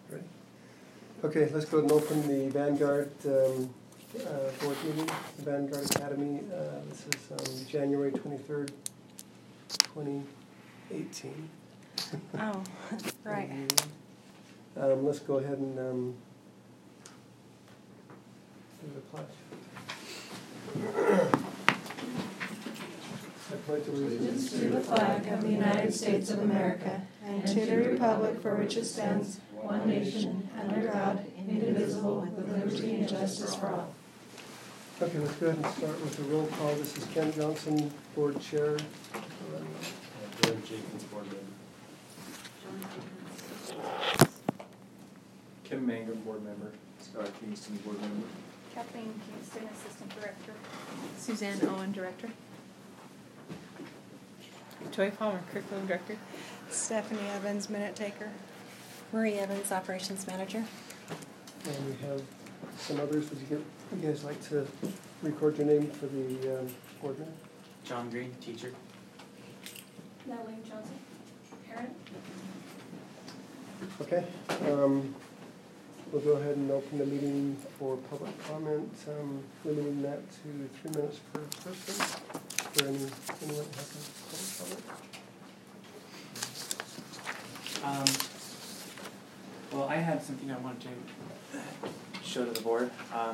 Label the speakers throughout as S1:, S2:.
S1: Ready? Okay, let's go and open the Vanguard board meeting, the Vanguard Academy. This is January 23rd, 2018.
S2: Oh, right.
S1: Let's go ahead and do the pledge. I pledge allegiance
S3: to the flag of the United States of America and to the republic for which it stands, one nation, under God, indivisible, with liberty and justice for all.
S1: Okay, let's go ahead and start with the roll call. This is Ken Johnson, board chair.
S4: Darren Jenkins, board member. Kim Mangum, board member. Scott Kingston, board member.
S2: Kathleen Kingston, assistant director.
S5: Suzanne Owen, director. Joy Palmer, curriculum director.
S3: Stephanie Evans, minute taker.
S2: Marie Evans, operations manager.
S1: And we have some others. Would you guys like to record your name for the board meeting?
S6: John Green, teacher.
S2: Natalie Johnson, parent.
S1: Okay. We'll go ahead and open the meeting for public comment, limiting that to 3 minutes per person. For anyone who has a public comment?
S6: Well, I had something I wanted to show to the board.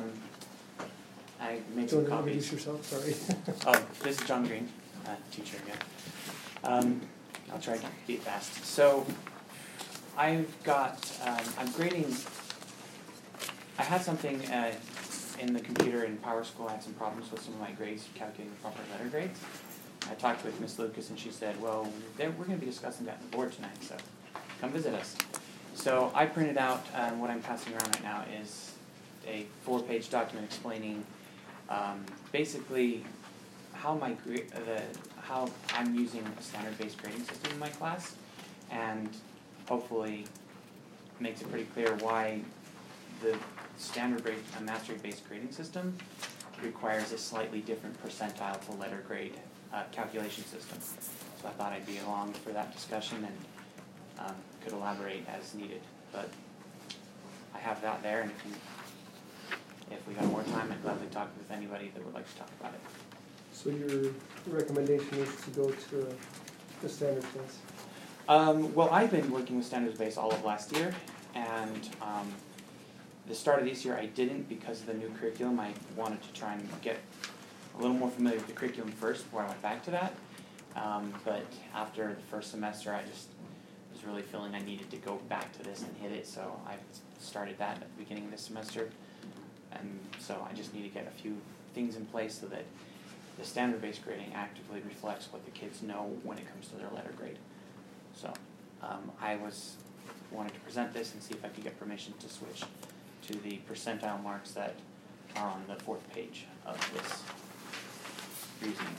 S6: I made some copies.
S1: Introduce yourself, sorry.
S6: Oh, this is John Green, teacher again. I'll try to be fast. So, I've got, I'm grading, I had something in the computer in PowerSchool. I had some problems with some of my grades, calculating the proper letter grades. I talked with Miss Lucas and she said, well, we're going to be discussing that in the board tonight, so come visit us. So I printed out, what I'm passing around right now is a 4-page document explaining basically how how I'm using a standard-based grading system in my class, and hopefully makes it pretty clear why the standard-based mastery-based grading system requires a slightly different percentile to letter grade calculation system. So I thought I'd be along for that discussion and could elaborate as needed. But I have that there, and if we got more time, I'd gladly talk with anybody that would like to talk about it.
S1: So your recommendation is to go to the standard class?
S6: Well, I've been working with standards-based all of last year, and the start of this year I didn't because of the new curriculum. I wanted to try and get a little more familiar with the curriculum first before I went back to that. But after the first semester, I just was really feeling I needed to go back to this and hit it, so I started that at the beginning of this semester. And so I just need to get a few things in place so that the standard-based grading actively reflects what the kids know when it comes to their letter grade. So I wanted to present this and see if I could get permission to switch to the percentile marks that are on the 4th page of this reasoning.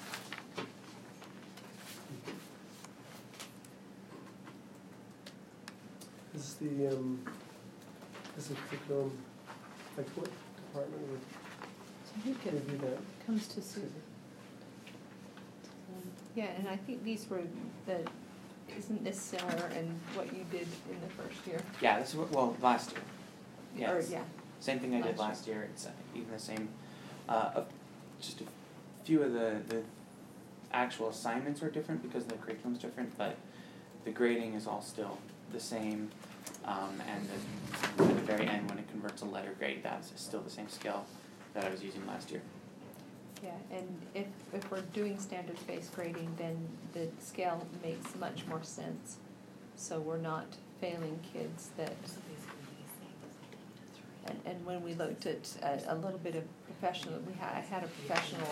S1: Is the curriculum, like what department would
S5: So I think
S1: review that?
S5: comes to Susan. Yeah, and I think these were isn't this similar in what you did in the first year?
S6: Yeah, this is last year. Yeah,
S5: Or,
S6: it's
S5: yeah.
S6: same thing I did last year. It's even the same. Just a few of the actual assignments are different because the curriculum's different, but the grading is all still the same. And at the very end, when it converts a letter grade, that's still the same scale that I was using last year.
S5: Yeah, and if we're doing standards-based grading, then the scale makes much more sense. So we're not failing kids that. And when we looked at a little bit of professional, I had a professional,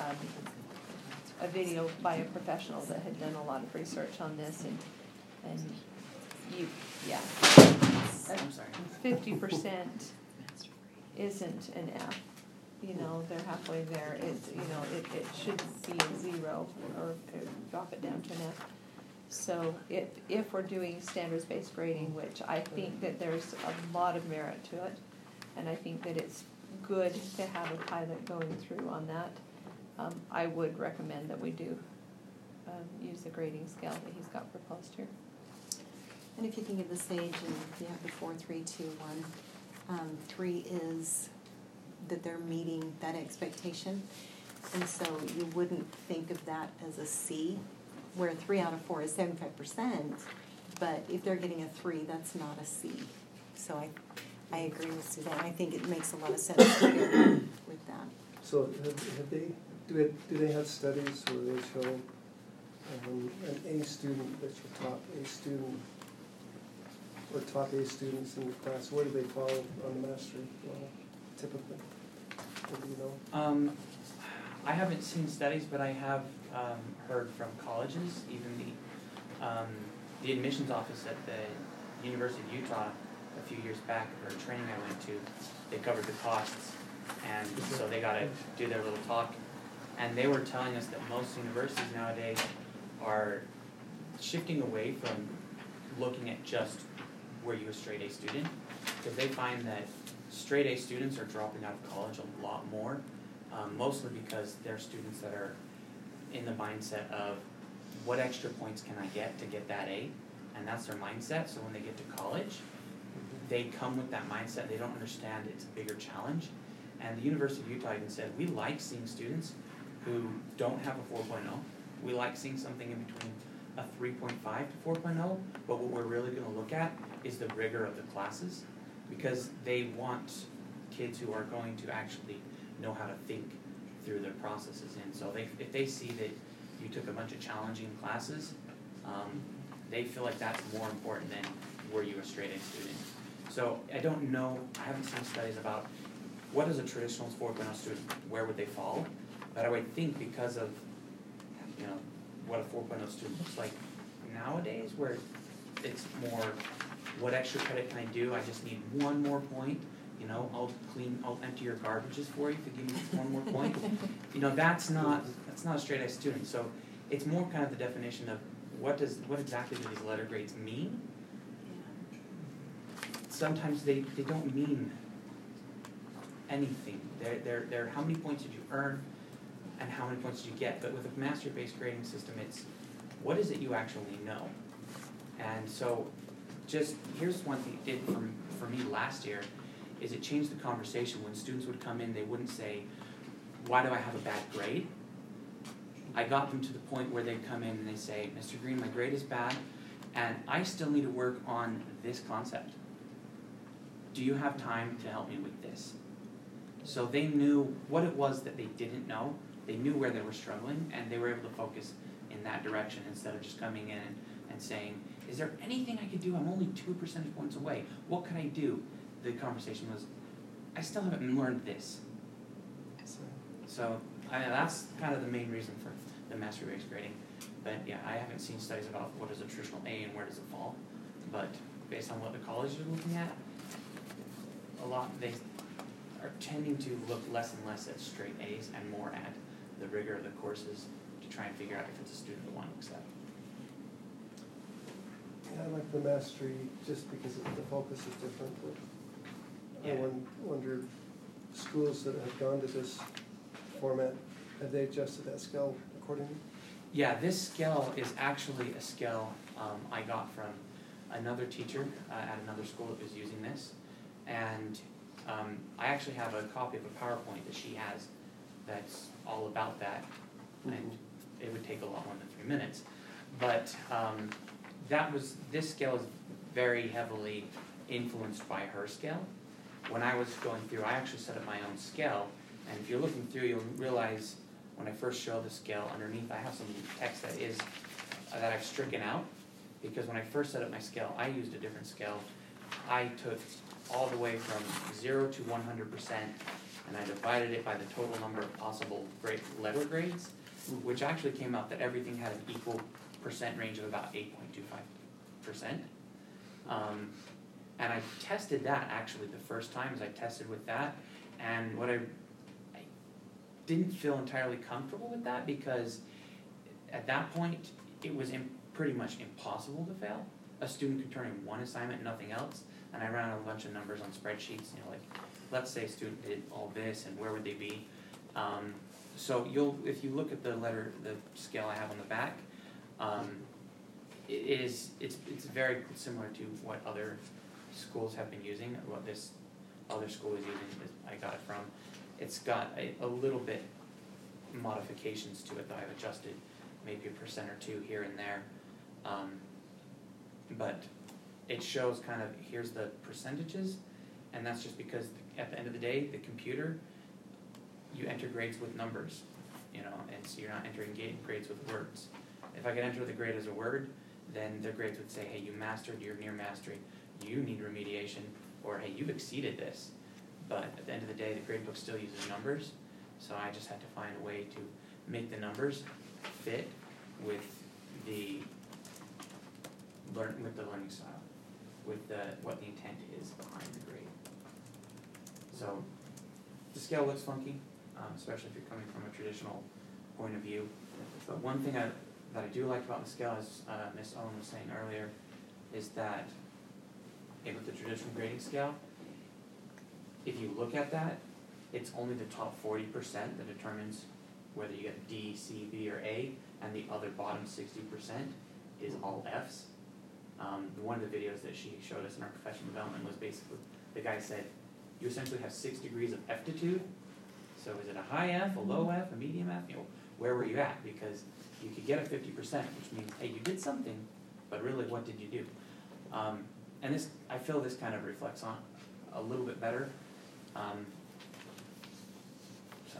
S5: a video by a professional that had done a lot of research on this, and
S6: I'm sorry.
S5: 50% isn't an F. You know, they're halfway there. It shouldn't be a 0 or drop it down to an F. So if we're doing standards-based grading, which I think that there's a lot of merit to it, and I think that it's good to have a pilot going through on that, I would recommend that we do use the grading scale that he's got proposed here.
S7: And if you think of the sage and you have the 4, 3, 2, 1, 3 is that they're meeting that expectation. And so you wouldn't think of that as a C, where 3 out of 4 is 75%, but if they're getting a 3, that's not a C. So I agree with Suzanne. I think it makes a lot of sense to go with that.
S1: So do they have studies where they show an A student that's your top A student or top A students in the class? Where do they fall on the mastery level typically? What do you know?
S6: I haven't seen studies, but I have heard from colleges, even the admissions office at the University of Utah a few years back for a training I went to, they covered the costs, and so they got to do their little talk, and they were telling us that most universities nowadays are shifting away from looking at just were you a straight A student, because they find that straight A students are dropping out of college a lot more, mostly because they're students that are in the mindset of what extra points can I get to get that A, and that's their mindset. So when they get to college, they come with that mindset. They don't understand it's a bigger challenge. And the University of Utah even said, we like seeing students who don't have a 4.0. We like seeing something in between a 3.5 to 4.0, but what we're really going to look at is the rigor of the classes, because they want kids who are going to actually know how to think through their processes. And so if they see that you took a bunch of challenging classes, they feel like that's more important than were you a straight A student. So I don't know, I haven't seen studies about what is a traditional 4.0 student, where would they fall? But I would think because of, you know, what a 4.0 student looks like nowadays, where it's more, what extra credit can I do? I just need one more point. You know, I'll empty your garbages for you if you give me one more point. You know, that's not a straight A student. So it's more kind of the definition of what exactly do these letter grades mean? Sometimes they don't mean anything. They're how many points did you earn and how many points did you get? But with a mastery-based grading system, it's what is it you actually know? And so just here's one thing it did for me last year is it changed the conversation. When students would come in, they wouldn't say, why do I have a bad grade? I got them to the point where they'd come in and they say, Mr. Green, my grade is bad and I still need to work on this concept. Do you have time to help me with this? So they knew what it was that they didn't know, they knew where they were struggling, and they were able to focus in that direction instead of just coming in and saying, is there anything I could do? I'm only 2 percentage points away. What can I do? The conversation was, I still haven't learned this. So that's kind of the main reason for the mastery-based grading. But yeah, I haven't seen studies about what is a traditional A and where does it fall. But based on what the colleges are looking at, they are tending to look less and less at straight A's and more at the rigor of the courses to try and figure out if it's a student they want to accept.
S1: Yeah, I like the mastery just because the focus is different. But
S6: Yeah.
S1: I wonder, schools that have gone to this format, have they adjusted that scale accordingly?
S6: Yeah, this scale is actually a scale I got from another teacher at another school that was using this. And I actually have a copy of a PowerPoint that she has that's all about that. And it would take a lot more than 3 minutes. But this scale is very heavily influenced by her scale. When I was going through, I actually set up my own scale. And if you're looking through, you'll realize when I first show the scale, underneath I have some text that I've stricken out. Because when I first set up my scale, I used a different scale. I took all the way from 0 to 100%, and I divided it by the total number of possible letter grades, which actually came out that everything had an equal percent range of about 8.25%. And I tested that actually the first time, as I tested with that, and I didn't feel entirely comfortable with that because at that point it was pretty much impossible to fail. A student could turn in one assignment and nothing else, and I ran a bunch of numbers on spreadsheets, like let's say a student did all this and where would they be. So if you look at the scale I have on the back, it's very similar to what other schools have been using, what this other school is using, I got it from. It's got a little bit modifications to it that I've adjusted, maybe 1% or 2 here and there. But it shows kind of, here's the percentages, and that's just because at the end of the day, the computer, you enter grades with numbers, you know, and so you're not entering grades with words. If I could enter the grade as a word, then their grades would say, hey, you mastered, you're near mastery, you need remediation, or hey, you've exceeded this. But at the end of the day, the gradebook still uses numbers, so I just had to find a way to make the numbers fit with the learning style, with what the intent is behind the grade. So the scale looks funky, especially if you're coming from a traditional point of view. But one thing that I do like about the scale, as Ms. Owen was saying earlier, is that with the traditional grading scale, if you look at that, it's only the top 40% that determines whether you get D, C, B, or A, and the other bottom 60% is all Fs. One of the videos that she showed us in our professional development was basically, the guy said, you essentially have 6 degrees of F-titude. So is it a high F, a low F, a medium F? You know, where were you at? Because you could get a 50%, which means, hey, you did something, but really, what did you do? And this, I feel this kind of reflects on a little bit better. So,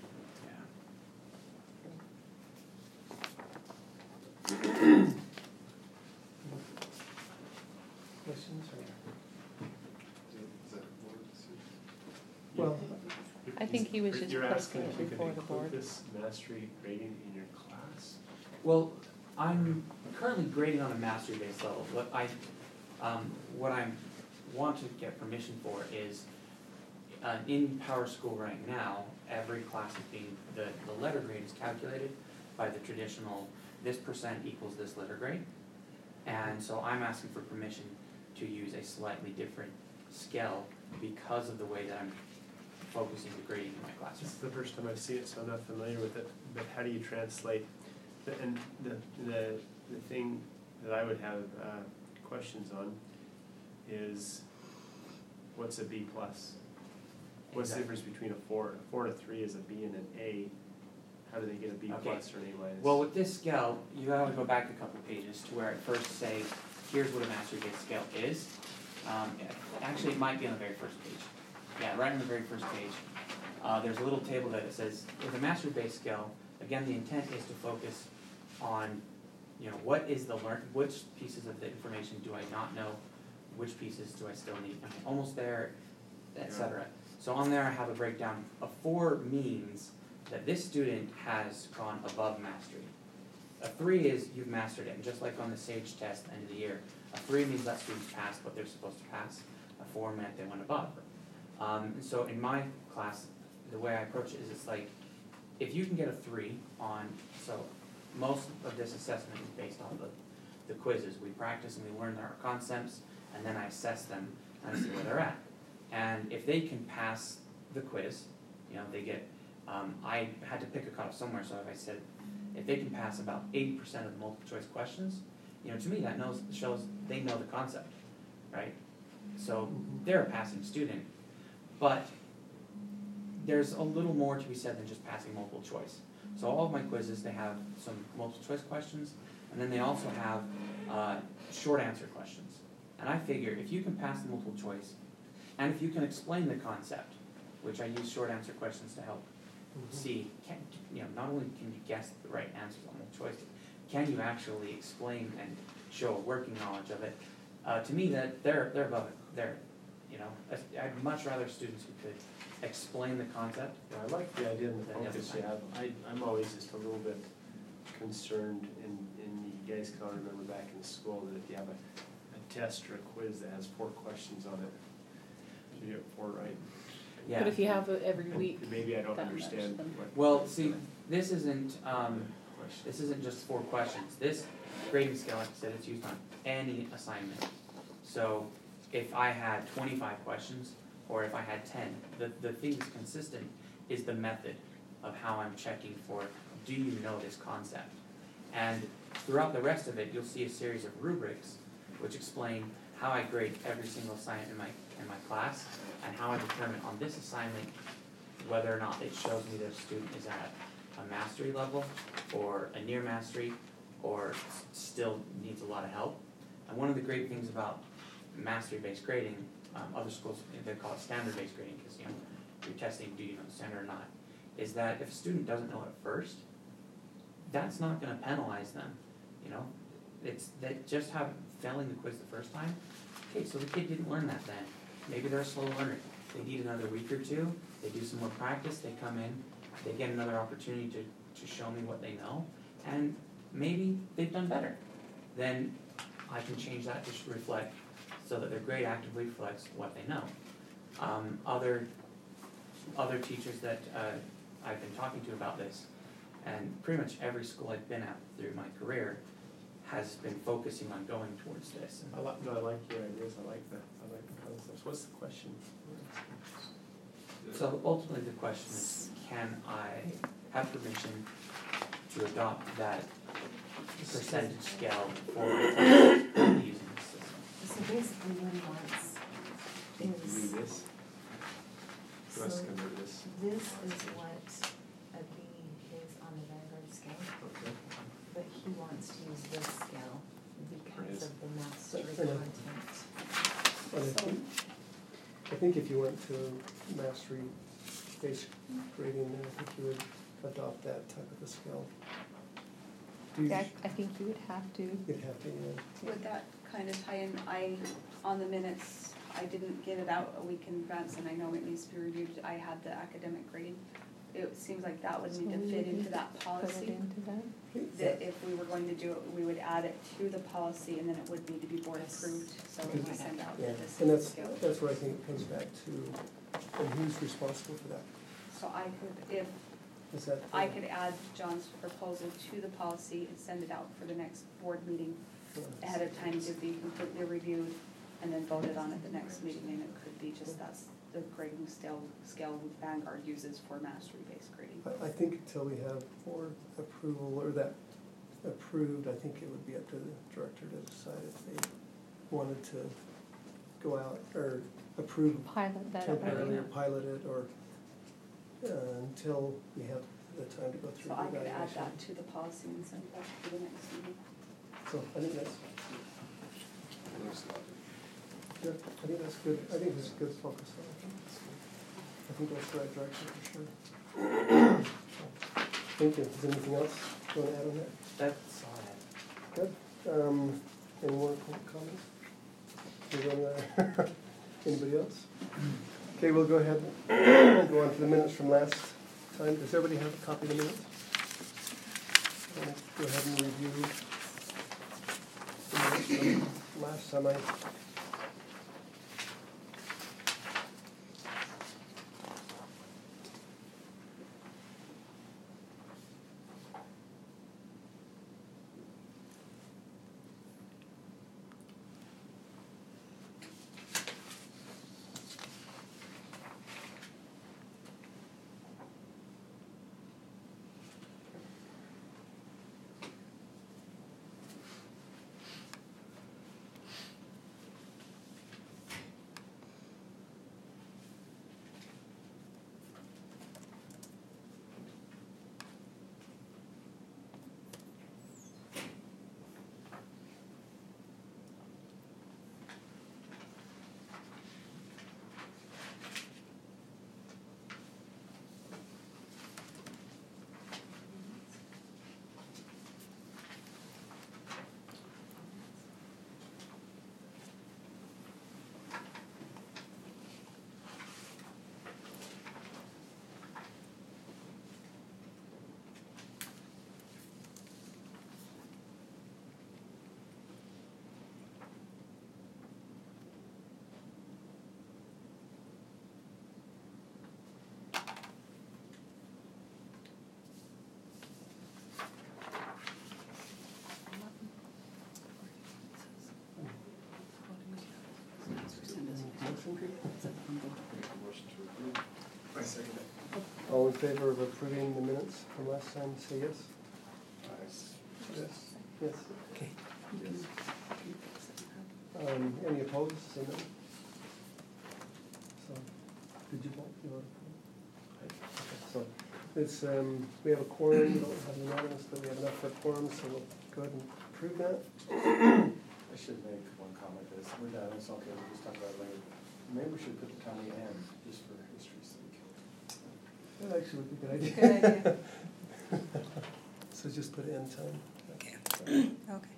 S6: yeah.
S1: Questions or?
S4: Is that board decision?
S1: Well,
S5: I think he was just
S4: You're asking
S5: posting
S4: if
S5: it
S4: you could
S5: before the board.
S4: include this mastery grading in your class?
S6: Well, I'm currently grading on a mastery-based level. What I want to get permission for is, in PowerSchool right now, every class is being, the letter grade is calculated by the traditional, this percent equals this letter grade. And so I'm asking for permission to use a slightly different scale because of the way that I'm focusing the grading in my
S4: This
S6: classroom.
S4: is the first time I've seen it, so I'm not familiar with it, but how do you translate? And the thing that I would have questions on is, what's a B plus? What's the difference between a 4? A 4 and a 3 is a B and an A. How do they get a B
S6: Okay.
S4: plus or an A minus?
S6: Well, with this scale, you gotta go back a couple pages to where it first say, here's what a mastery-based scale is. Actually, it might be on the very first page. Yeah, right on the very first page. There's a little table that it says, with a mastery-based scale, again, the intent is to focus on, you know, what is the which pieces of the information do I not know, which pieces do I still need? I'm almost there, etc. So on there I have a breakdown. A 4 means that this student has gone above mastery. A 3 is you've mastered it, and just like on the SAGE test at the end of the year, a 3 means that students passed what they're supposed to pass. A 4 meant they went above. So in my class, the way I approach it is it's like, if you can get a 3 on, so most of this assessment is based on the quizzes. We practice and we learn our concepts, and then I assess them and see where they're at. And if they can pass the quiz, you know, they get, I had to pick a cutoff somewhere, so if I said, if they can pass about 80% of the multiple choice questions, you know, to me that shows they know the concept, right? So they're a passing student, but there's a little more to be said than just passing multiple choice. So all of my quizzes, they have some multiple choice questions, and then they also have short answer questions. And I figure if you can pass the multiple choice, and if you can explain the concept, which I use short answer questions to help see, not only can you guess the right answers on multiple choice, can you actually explain and show a working knowledge of it? To me, that they're above it. I'd much rather students who could explain the concept.
S4: Yeah, I like the idea and the
S6: Then the other
S4: focus you
S6: side.
S4: have. I'm always just a little bit concerned, and you guys can all remember back in school that if you have a test or a quiz that has 4 questions on it, you get 4 right.
S6: Yeah.
S5: But if you have it every week,
S4: Maybe I don't
S5: that
S4: understand
S5: much,
S4: what.
S6: Well, see, this isn't
S4: Question.
S6: just 4 questions. This grading scale, like I said, it's used on any assignment. So if I had 25 questions, or if I had 10, the thing that's consistent is the method of how I'm checking for, do you know this concept? And throughout the rest of it, you'll see a series of rubrics which explain how I grade every single assignment in my class, and how I determine on this assignment whether or not it shows me that a student is at a mastery level, or a near mastery, or still needs a lot of help. And one of the great things about mastery-based grading, other schools, they call it standard-based grading, because you're testing, do you know the standard or not, is that if a student doesn't know it first, that's not gonna penalize them, It's, they just have failing the quiz the first time. Okay, so the kid didn't learn that then. Maybe they're a slow learner. They need another week or two, they do some more practice, they come in, they get another opportunity to show me what they know, and maybe they've done better. Then I can change that to reflect, so that their grade actively reflects what they know. Other teachers that I've been talking to about this, and pretty much every school I've been at through my career has been focusing on going towards this.
S4: I like your ideas, I like the concepts. What's the question?
S6: So ultimately the question is, can I have permission to adopt that percentage scale for using the system?
S7: So basically what he wants
S4: Do
S7: is,
S4: this? Who else can do this?
S7: this is what a B is on the Vanguard scale,
S4: Okay.
S7: but he wants to use this scale because
S4: his.
S7: of the mastery
S1: I know.
S7: content.
S1: I think if you went to mastery-based grading, then I think you would adopt that type of a scale. Do you,
S5: Yeah, I think you would have to.
S1: you'd have to,
S2: Would that kind of tie in, on the minutes, I didn't get it out a week in advance, and I know it needs to be reviewed, I had the academic grading. It seems like that would need to fit into that
S5: Put it
S2: policy,
S5: into that.
S2: that if we were going to do it, we would add it to the policy, and then it would need to be board approved, so when we send out
S1: yeah,
S2: the
S1: and that's
S2: scale.
S1: where I think it comes back to, and who's responsible for that?
S2: So I could, if,
S1: Is that?
S2: I could add John's proposal to the policy and send it out for the next board meeting ahead of time to be completely reviewed and then voted on at the next meeting, and it could be just that's the grading scale Vanguard uses for mastery-based grading.
S1: I think until we have board approval or that approved, I think it would be up to the director to decide if they wanted to go out or approve
S5: Pilot that.
S1: temporarily or pilot it, or until we have the time to go through
S2: So
S1: the
S2: I could add
S1: evaluation.
S2: that to the policy and send it out to the next meeting.
S1: So I think that's, good. I think that's good. I think that's a good focus on it. I think that's the right direction for sure. Thank you. Is there anything else you want to add on that?
S6: That's all I have.
S1: Good. Any more comments? Anybody else? Okay, we'll go ahead and go on to the minutes from last time. Does everybody have a copy of the minutes? Go ahead and review the minutes from last time.
S4: I second it.
S1: All in favor of approving the minutes from last time, say yes. Yes, yes.
S8: Okay.
S1: Yes. Any opposed, say no. So, did you vote? You voted for it? Okay, so, it's, we have a quorum, we don't have unanimous, but we have enough for a quorum, so we'll go ahead and approve that.
S9: I should make one comment, this, we're done, it's okay, we'll just talk about it later. Maybe we should put the county end, just for history's sake.
S1: That actually would be a good idea.
S2: Good idea.
S1: So just put end time.
S8: Okay.
S7: Okay.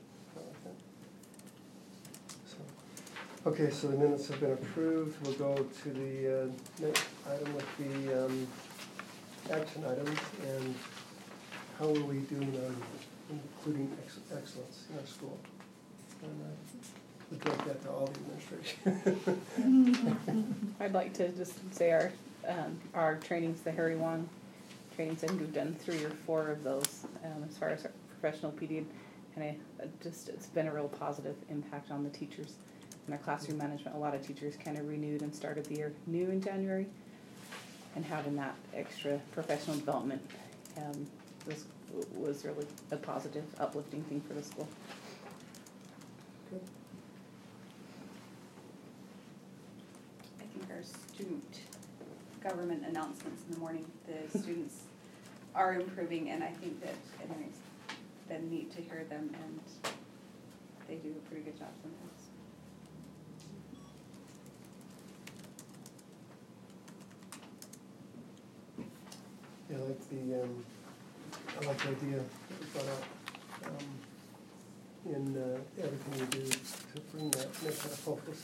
S1: Okay, so the minutes have been approved. We'll go to the next item with the action items, and how are we doing on including excellence in our school? And we'll direct that to all the administration.
S10: I'd like to just say our trainings, the Harry Wong trainings, and we've done 3 or 4 of those as far as our professional PD, and it's been a real positive impact on the teachers and our classroom management. A lot of teachers kind of renewed and started the year new in January, and having that extra professional development was really a positive, uplifting thing for the school.
S1: Good.
S2: I think our student government announcements in the morning, the students are improving, and I think that it's been neat to hear them, and they do a pretty good job sometimes.
S1: Yeah, I like the idea that we brought up in everything we do to bring that, make that a focus.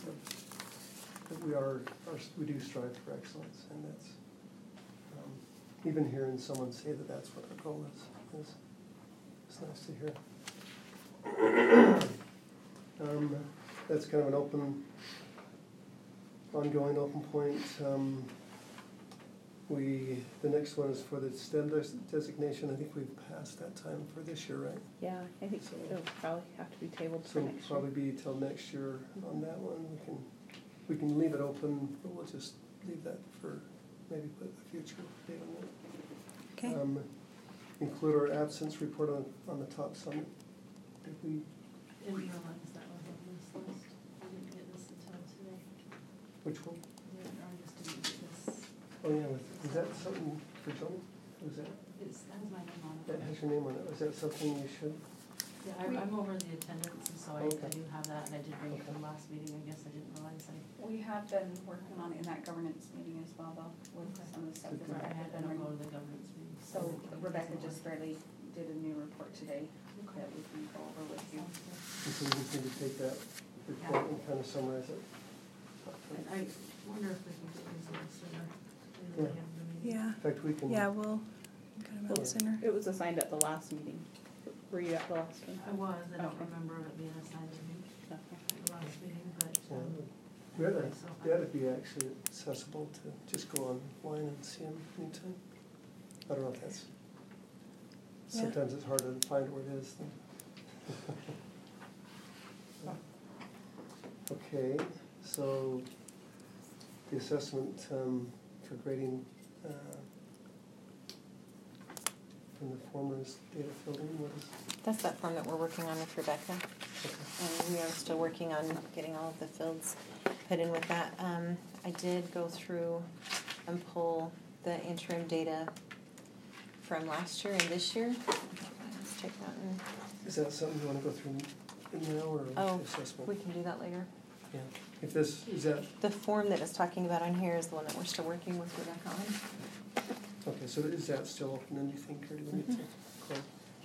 S1: That we do strive for excellence, and that's, even hearing someone say that that's what our goal is it's nice to hear. That's kind of an ongoing open point. The next one is for the STEM designation. I think we've passed that time for this year, right?
S10: Yeah, I think
S1: So-
S10: it'll probably have to be tabled
S1: So
S10: for
S1: it'll
S10: next year.
S1: probably be till next year on that one. We can leave it open, but we'll just leave that for maybe put a future date on that.
S8: Okay.
S1: Include our absence report on the top summit. Did we?
S3: And we don't is that one on this list? I didn't get this until today.
S1: Which one?
S3: Yeah, I just didn't get this.
S1: Oh, yeah, is that something for Johnny? Was that,
S3: That has my name on
S1: that
S3: it.
S1: has your name on it? Was that something you should?
S3: Yeah, I'm over the attendance, and so I
S1: Okay.
S3: do have that, and I did bring it from last meeting. I guess I didn't realize
S2: We have been working on it in that governance meeting as well, though, with
S3: Okay.
S2: some of the stuff
S1: Good.
S2: that
S3: I
S2: Rebecca
S3: don't
S2: been
S3: go
S2: bringing.
S3: to the governance meeting.
S2: So Rebecca just barely did a new report today that we can go over with you.
S1: And so we just need to take that report and kind of summarize it.
S3: And I wonder if we can get these a little sooner.
S1: Yeah.
S8: Yeah,
S1: In fact, we can.
S8: yeah, we'll cut them out sooner.
S10: It was assigned at the last meeting. Were you at the last one?
S3: I was, I don't
S10: Okay.
S3: remember it being assigned to me
S10: Okay.
S3: at the last meeting, but,
S1: Yeah, that'd be actually accessible to just go online and see them anytime. I don't know if that's,
S8: Yeah.
S1: sometimes it's hard to find where it is. Okay, so the assessment for grading from the former's data fielding, what is?
S7: That's that form that we're working on with Rebecca.
S1: Okay.
S7: And we are still working on getting all of the fields put in with that. I did go through and pull the interim data from last year and this year. Let's check that in.
S1: Is that something you want to go through now or
S7: Oh,
S1: assessment?
S7: we can do that later.
S1: Yeah, if this, is that,
S7: The form that it's talking about on here is the one that we're still working with Rebecca on.
S1: okay, so is that still open then, do you think, or do we need to close?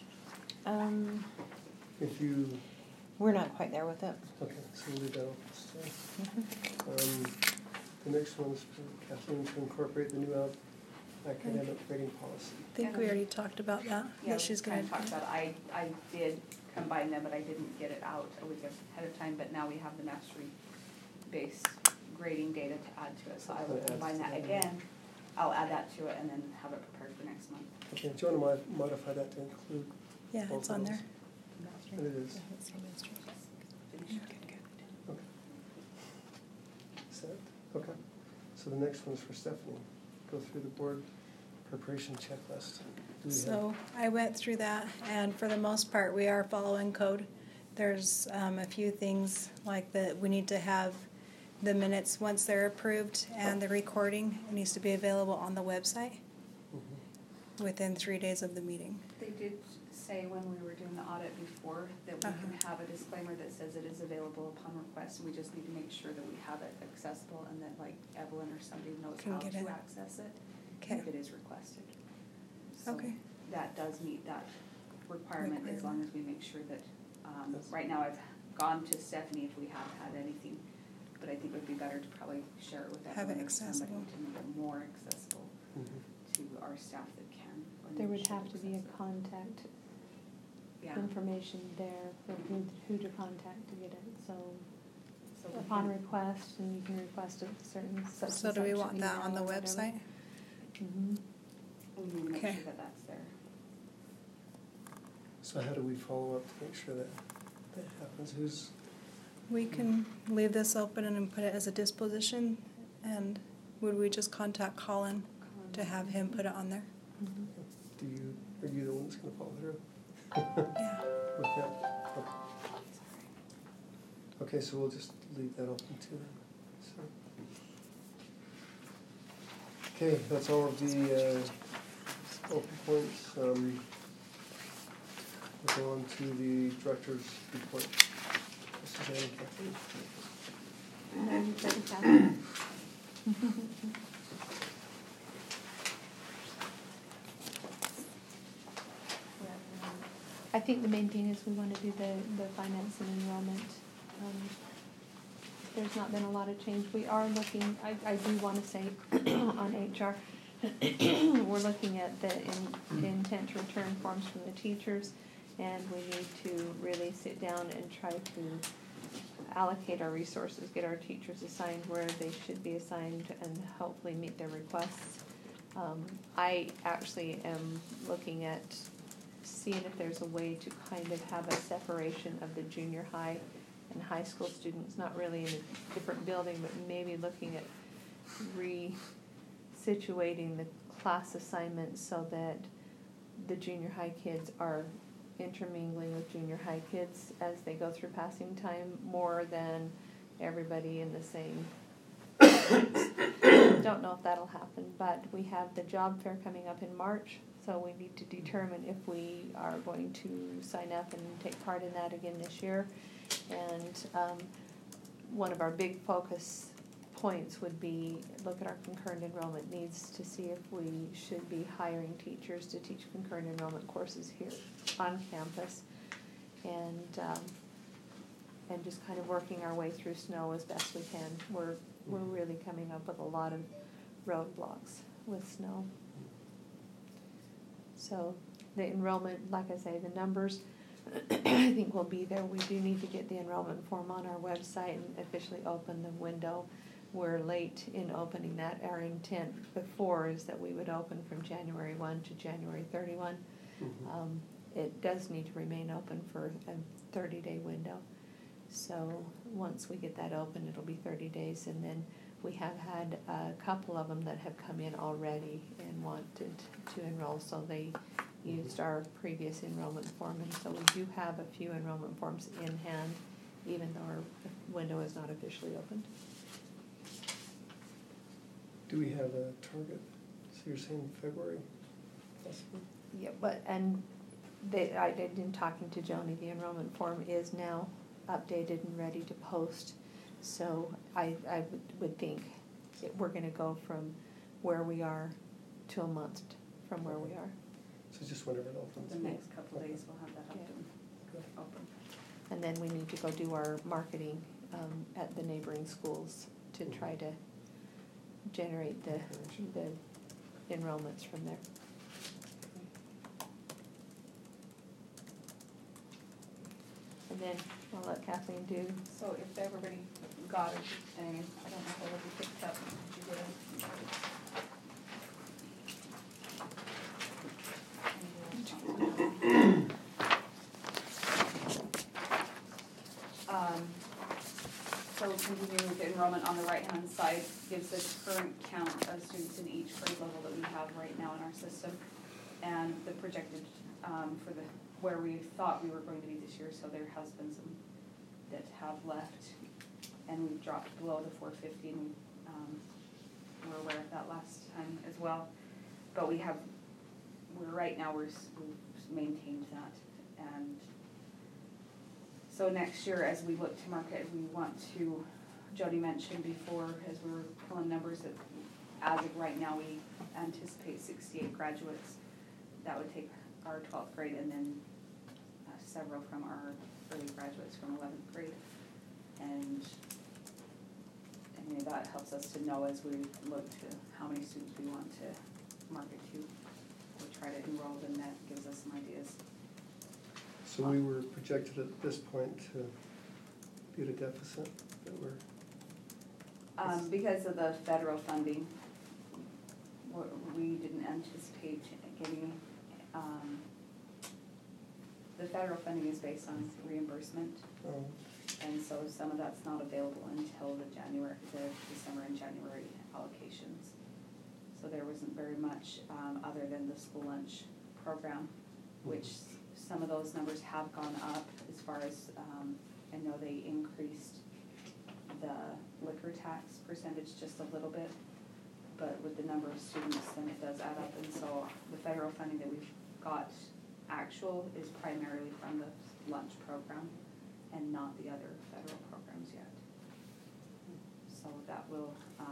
S1: If you,
S7: We're not quite there with it.
S1: okay, so we'll leave that open still. The next one is for Kathleen to incorporate the new academic grading policy.
S8: I think we already talked about that,
S2: Yeah,
S8: that she's gonna.
S2: kind of talked about it. I did combine them, but I didn't get it out a week ahead of time, but now we have the mastery-based grading data to add to it, so I will combine that again. I'll add that to it and then have it prepared for next month.
S1: Okay, do you want to modify that to include
S8: Yeah,
S1: both
S8: it's
S1: of
S8: on
S1: those?
S8: there.
S1: And it is,
S2: Finish.
S1: okay. Is that, okay. So the next one's for Stephanie. Go through the board preparation checklist. Do we have?
S8: So I went through that, and for the most part, we are following code. There's a few things like that we need to have the minutes once they're approved, and the recording needs to be available on the website
S1: Mhm.
S8: within 3 days of the meeting.
S2: They did say when we were doing the audit before that we can have a disclaimer that says it is available upon request, and we just need to make sure that we have it accessible and that like Evelyn or somebody knows
S8: Can
S2: how
S8: get
S2: to
S8: it.
S2: access it
S8: Okay.
S2: if it is requested. So
S8: Okay.
S2: that does meet that requirement as long as we make sure that,
S1: Yes.
S2: right now I've gone to Stephanie if we have had anything, but I think it would be better to probably share it with
S8: Have it
S2: Evelyn or somebody
S8: accessible.
S2: to make it more accessible
S1: Mhm.
S2: to our staff that can. or
S5: There
S2: need
S5: would
S2: to
S5: have to be a
S2: access it.
S5: contact
S2: Yeah.
S5: information there for who to contact to get it, so
S2: So we
S5: upon
S2: can-
S5: request, and you can request a certain such
S8: So do we
S5: and such
S8: want that on the
S5: email or whatever.
S8: website?
S5: Mhm.
S2: We need to make
S8: Okay.
S2: sure that that's there.
S1: So how do we follow up to make sure that that happens? Who's,
S8: We can leave this open and put it as a disposition, and would we just contact Colin to have him put it on there?
S5: Mhm.
S1: are you the one that's gonna follow through
S8: Yeah.
S1: with that? Okay. Okay, so we'll just leave that open too then, so. Okay, that's all of the, open points, we'll go on to the director's report. Suzanne, Kathleen.
S5: And then second Catherine. I think the main thing is we want to do the finance and enrollment. There's not been a lot of change. We are looking, I do want to say on HR, we're looking at the intent to return forms from the teachers, and we need to really sit down and try to allocate our resources, get our teachers assigned where they should be assigned, and hopefully meet their requests. I actually am looking at seeing if there's a way to kind of have a separation of the junior high and high school students, not really in a different building, but maybe looking at resituating the class assignments so that the junior high kids are intermingling with junior high kids as they go through passing time more than everybody in the same. Don't know if that'll happen, but we have the job fair coming up in March, so we need to determine if we are going to sign up and take part in that again this year. And one of our big focus points would be look at our concurrent enrollment needs to see if we should be hiring teachers to teach concurrent enrollment courses here on campus, and just kind of working our way through snow as best we can. We're really coming up with a lot of roadblocks with snow. So the enrollment, like I say, the numbers I think will be there. We do need to get the enrollment form on our website and officially open the window. We're late in opening that. Our intent before is that we would open from January 1 to January 31.
S1: Mhm.
S5: It does need to remain open for a 30-day window. So once we get that open, it'll be 30 days, and then we have had a couple of them that have come in already and wanted to enroll, so they used our previous enrollment form, and so we do have a few enrollment forms in hand, even though our window is not officially opened.
S1: Do we have a target? So you're saying February, possibly?
S5: Yeah, but, and I did, in talking to Joni, the enrollment form is now updated and ready to post. So I would think we're gonna go from where we are to a month from where we are.
S1: So just whenever it opens?
S2: The next couple of days, we'll have that
S1: Good.
S2: open.
S5: And then we need to go do our marketing at the neighboring schools to try to generate the enrollments from there. And then I'll let Kathleen do.
S2: So if everybody got it, and I don't know if everybody picked up, did you get it? So continue with enrollment on the right-hand side gives the current count of students in each grade level that we have right now in our system, and the projected, for the, where we thought we were going to be this year, so there has been some that have left, and we've dropped below the 450, and we're aware of that last time as well. But we've right now we've maintained that, and so next year as we look to market, we want to, Jody mentioned before as we were pulling numbers that as of right now we anticipate 68 graduates. That would take our 12th grade and then several from our early graduates from 11th grade. And anyway, that helps us to know as we look to how many students we want to market to or try to enroll, and that gives us some ideas.
S1: So we were projected at this point to be at a deficit that we're.
S2: Because of the federal funding, we didn't anticipate getting, the federal funding is based on reimbursement.
S1: Oh.
S2: And so some of that's not available until the December and January allocations. So there wasn't very much other than the school lunch program, which some of those numbers have gone up as far as, I know they increased the liquor tax percentage just a little bit, but with the number of students, then it does add up. And so the federal funding that we've got actual is primarily from the lunch program and not the other federal programs yet. So that will,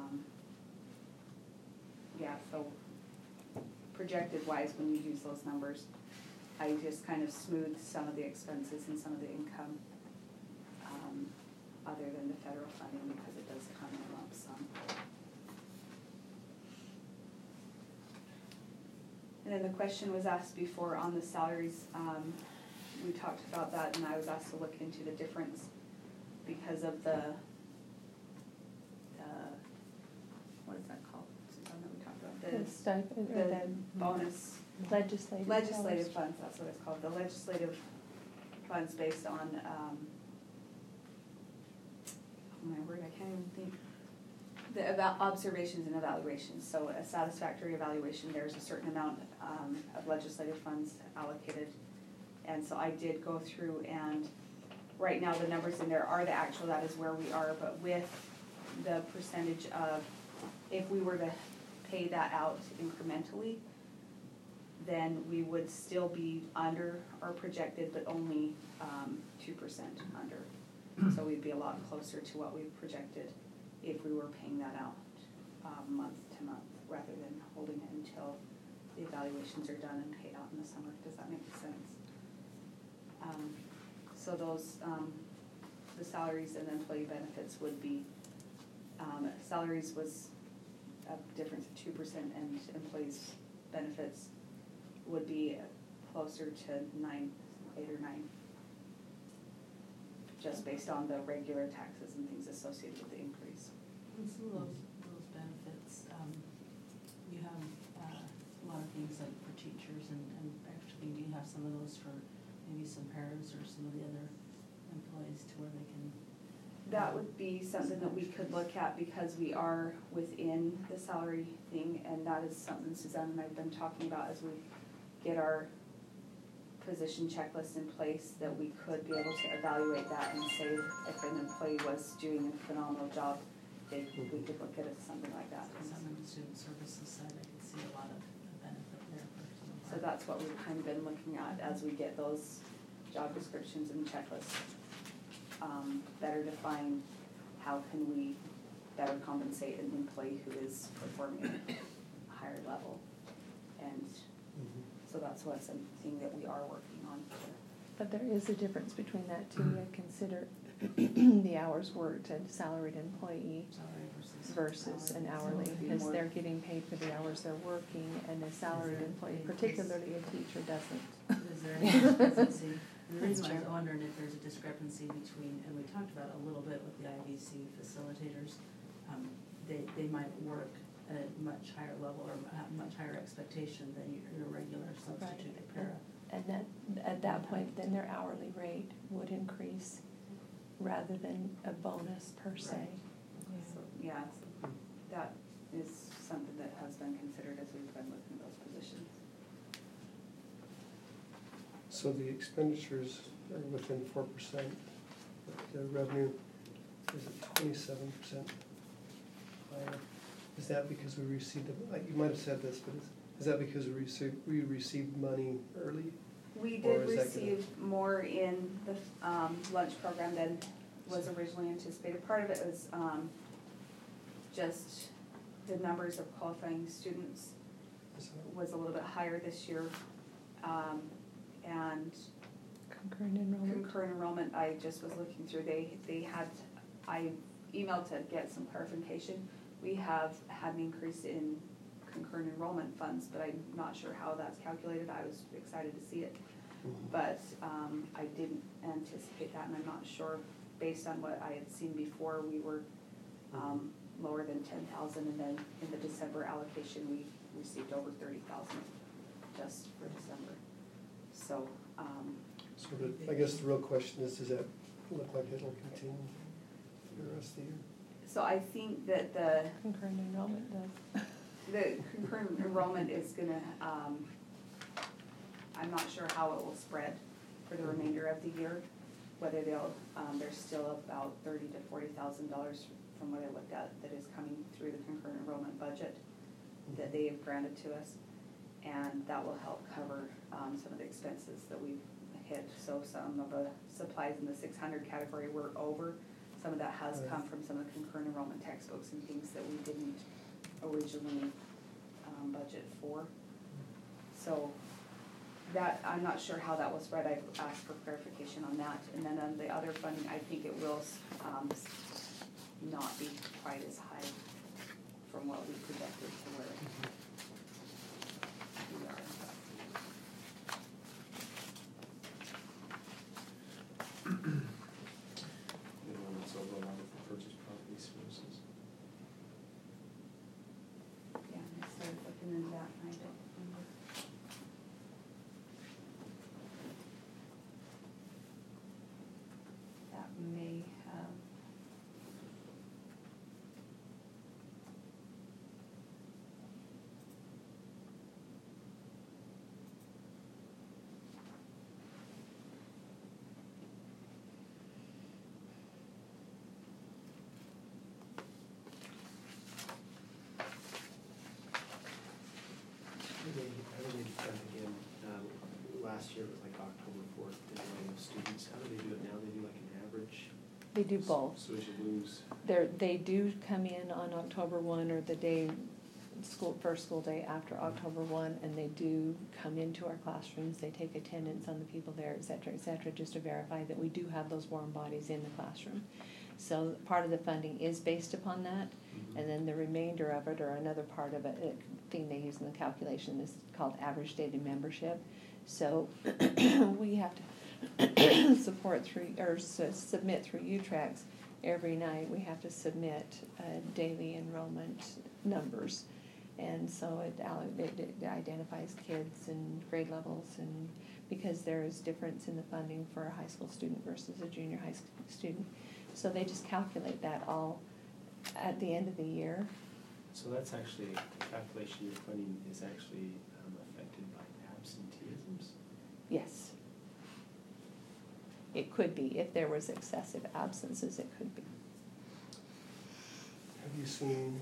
S2: so projected wise, when you use those numbers, I just kind of smooth some of the expenses and some of the income, other than the federal funding, because it does come in a lump sum. And then the question was asked before on the salaries. We talked about that, and I was asked to look into the difference because of the what is that called? Suzanne, that we talked about
S5: The stipend or
S2: the bonus
S5: legislative
S2: funds. That's what it's called. The legislative funds based on oh my word, I can't even think. The observations and evaluations. So a satisfactory evaluation, there's a certain amount of legislative funds allocated. And so I did go through, and right now the numbers in there are the actual, that is where we are, but with the percentage of, if we were to pay that out incrementally, then we would still be under our projected, but only 2% under. So we'd be a lot closer to what we projected if we were paying that out month to month, rather than holding it until the evaluations are done and paid out in the summer. Does that make sense? So those, the salaries and employee benefits would be, salaries was a difference of 2%, and employees' benefits would be closer to 8 or 9, just based on the regular taxes and things associated with the increase.
S11: And some of those benefits, you have a lot of things like for teachers, and actually do you have some of those for maybe some paras or some of the other employees to where they can?
S2: That would be something that we could look at, because we are within the salary thing, and that is something Suzanne and I have been talking about as we get our position checklist in place, that we could be able to evaluate that and say if an employee was doing a phenomenal job, we could look at it, something like that.
S11: Some of the student services side, I could see a lot of benefit there for some of
S2: So
S11: our.
S2: that's what we've kind of been looking at as we get those job descriptions and checklists better defined. How can we better compensate an employee who is performing at a higher level? And so that's what's something that we are working on.
S5: But there is a difference between that too. You consider the hours worked and salaried employee versus an hourly, because they're getting paid for the hours they're working, and a salaried employee, particularly a teacher, doesn't.
S11: Is there any discrepancy? The reason I was wondering if there's a discrepancy between, and we talked about it a little bit with the IVC facilitators, they might work at a much higher level or have much higher expectation than your regular substitute or para.
S5: And at that point, then their hourly rate would increase rather than a bonus per se.
S2: yeah, that is something that has been considered as we've been looking at those positions.
S1: So the expenditures are within 4%, but the revenue is at 27% higher. Is that because we received, you might have said this, but is that because we received money early?
S2: We
S1: Or
S2: did
S1: is that
S2: receive more in the lunch program than was originally anticipated. Part of it was just the numbers of qualifying students was a little bit higher this year. And concurrent enrollment, I just was looking through, I emailed to get some clarification. We have had an increase in concurrent enrollment funds, but I'm not sure how that's calculated. I was excited to see it. But I didn't anticipate that, and I'm not sure, based on what I had seen before, we were lower than 10,000, and then in the December allocation, we received over 30,000 just for December. So,
S1: I guess the real question is, does that look like it'll continue for the rest of the year?
S2: so I think that the
S5: Concurrent enrollment does.
S2: the concurrent enrollment is gonna, I'm not sure how it will spread for the remainder of the year, whether there's still about $30,000 to $40,000 from what I looked at that is coming through the concurrent enrollment budget that they have granted to us, and that will help cover some of the expenses that we've hit. So some of the supplies in the 600 category were over. Some of that has come from some of the concurrent enrollment textbooks and things that we didn't originally budget for. So that, I'm not sure how that will spread. I've asked for clarification on that. And then on the other funding, I think it will not be quite as high from what we projected to where we are.
S9: Anyone that's over allowed for purchase property services?
S2: Yeah, I started looking into that and I don't remember. That may have.
S4: How do they define again? Last year it was like October 4th, deadline of students. How do they do it now? They do like an average?
S5: They do both.
S4: So as you lose.
S5: They do come in on October 1 or the day, first school day after October 1, and they do come into our classrooms. They take attendance on the people there, et cetera, just to verify that we do have those warm bodies in the classroom. So part of the funding is based upon that, and then the remainder of it, or another part of it, thing they use in the calculation is called average daily membership. So we have to submit through UTRAX every night. We have to submit daily enrollment numbers, and so it identifies kids and grade levels, and because there is difference in the funding for a high school student versus a junior high school student. So they just calculate that all at the end of the year.
S4: So that's actually, the calculation you're funding is actually affected by absenteeisms?
S5: Yes. It could be. If there was excessive absences, it could be.
S1: Have you seen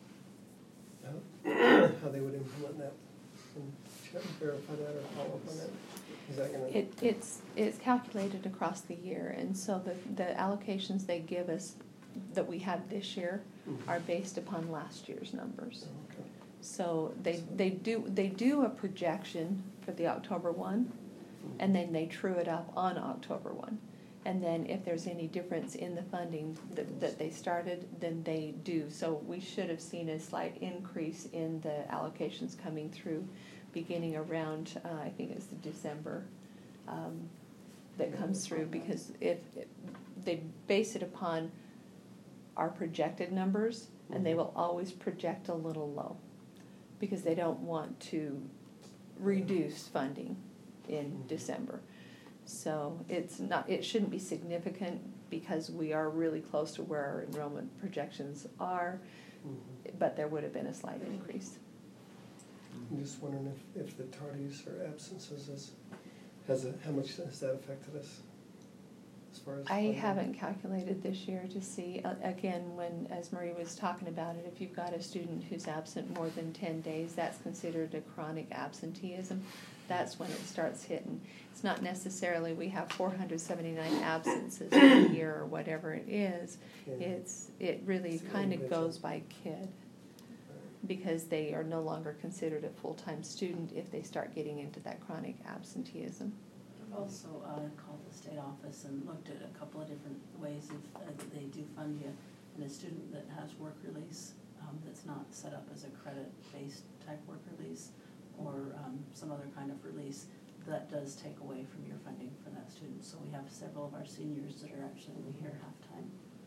S1: how they would implement that? And verify that or follow up on that? Is that gonna?
S5: It's calculated across the year, and so the allocations they give us that we have this year are based upon last year's numbers.
S1: Oh, okay.
S5: So they do a projection for the October 1, and then they true it up on October 1. And then if there's any difference in the funding that they started, then they do. So we should have seen a slight increase in the allocations coming through beginning around, I think it's the December that comes through, because if they base it upon our projected numbers, and they will always project a little low because they don't want to reduce funding in December. So it shouldn't be significant because we are really close to where our enrollment projections are, but there would have been a slight increase.
S1: I'm just wondering if the tardies or absences how much has that affected us as far as?
S5: I
S1: funding?
S5: haven't calculated this year to see, again, as Marie was talking about it, if you've got a student who's absent more than 10 days, that's considered a chronic absenteeism. That's when it starts hitting. It's not necessarily we have 479 absences a year or whatever it is.
S1: Yeah.
S5: It really
S1: It's
S5: kind of
S1: individual.
S5: goes by kid, because they are no longer considered a full-time student if they start getting into that chronic absenteeism.
S11: I've also called the state office and looked at a couple of different ways if they do fund you. And a student that has work release that's not set up as a credit-based type work release or some other kind of release, that does take away from your funding for that student. So we have several of our seniors that are actually only here half-time.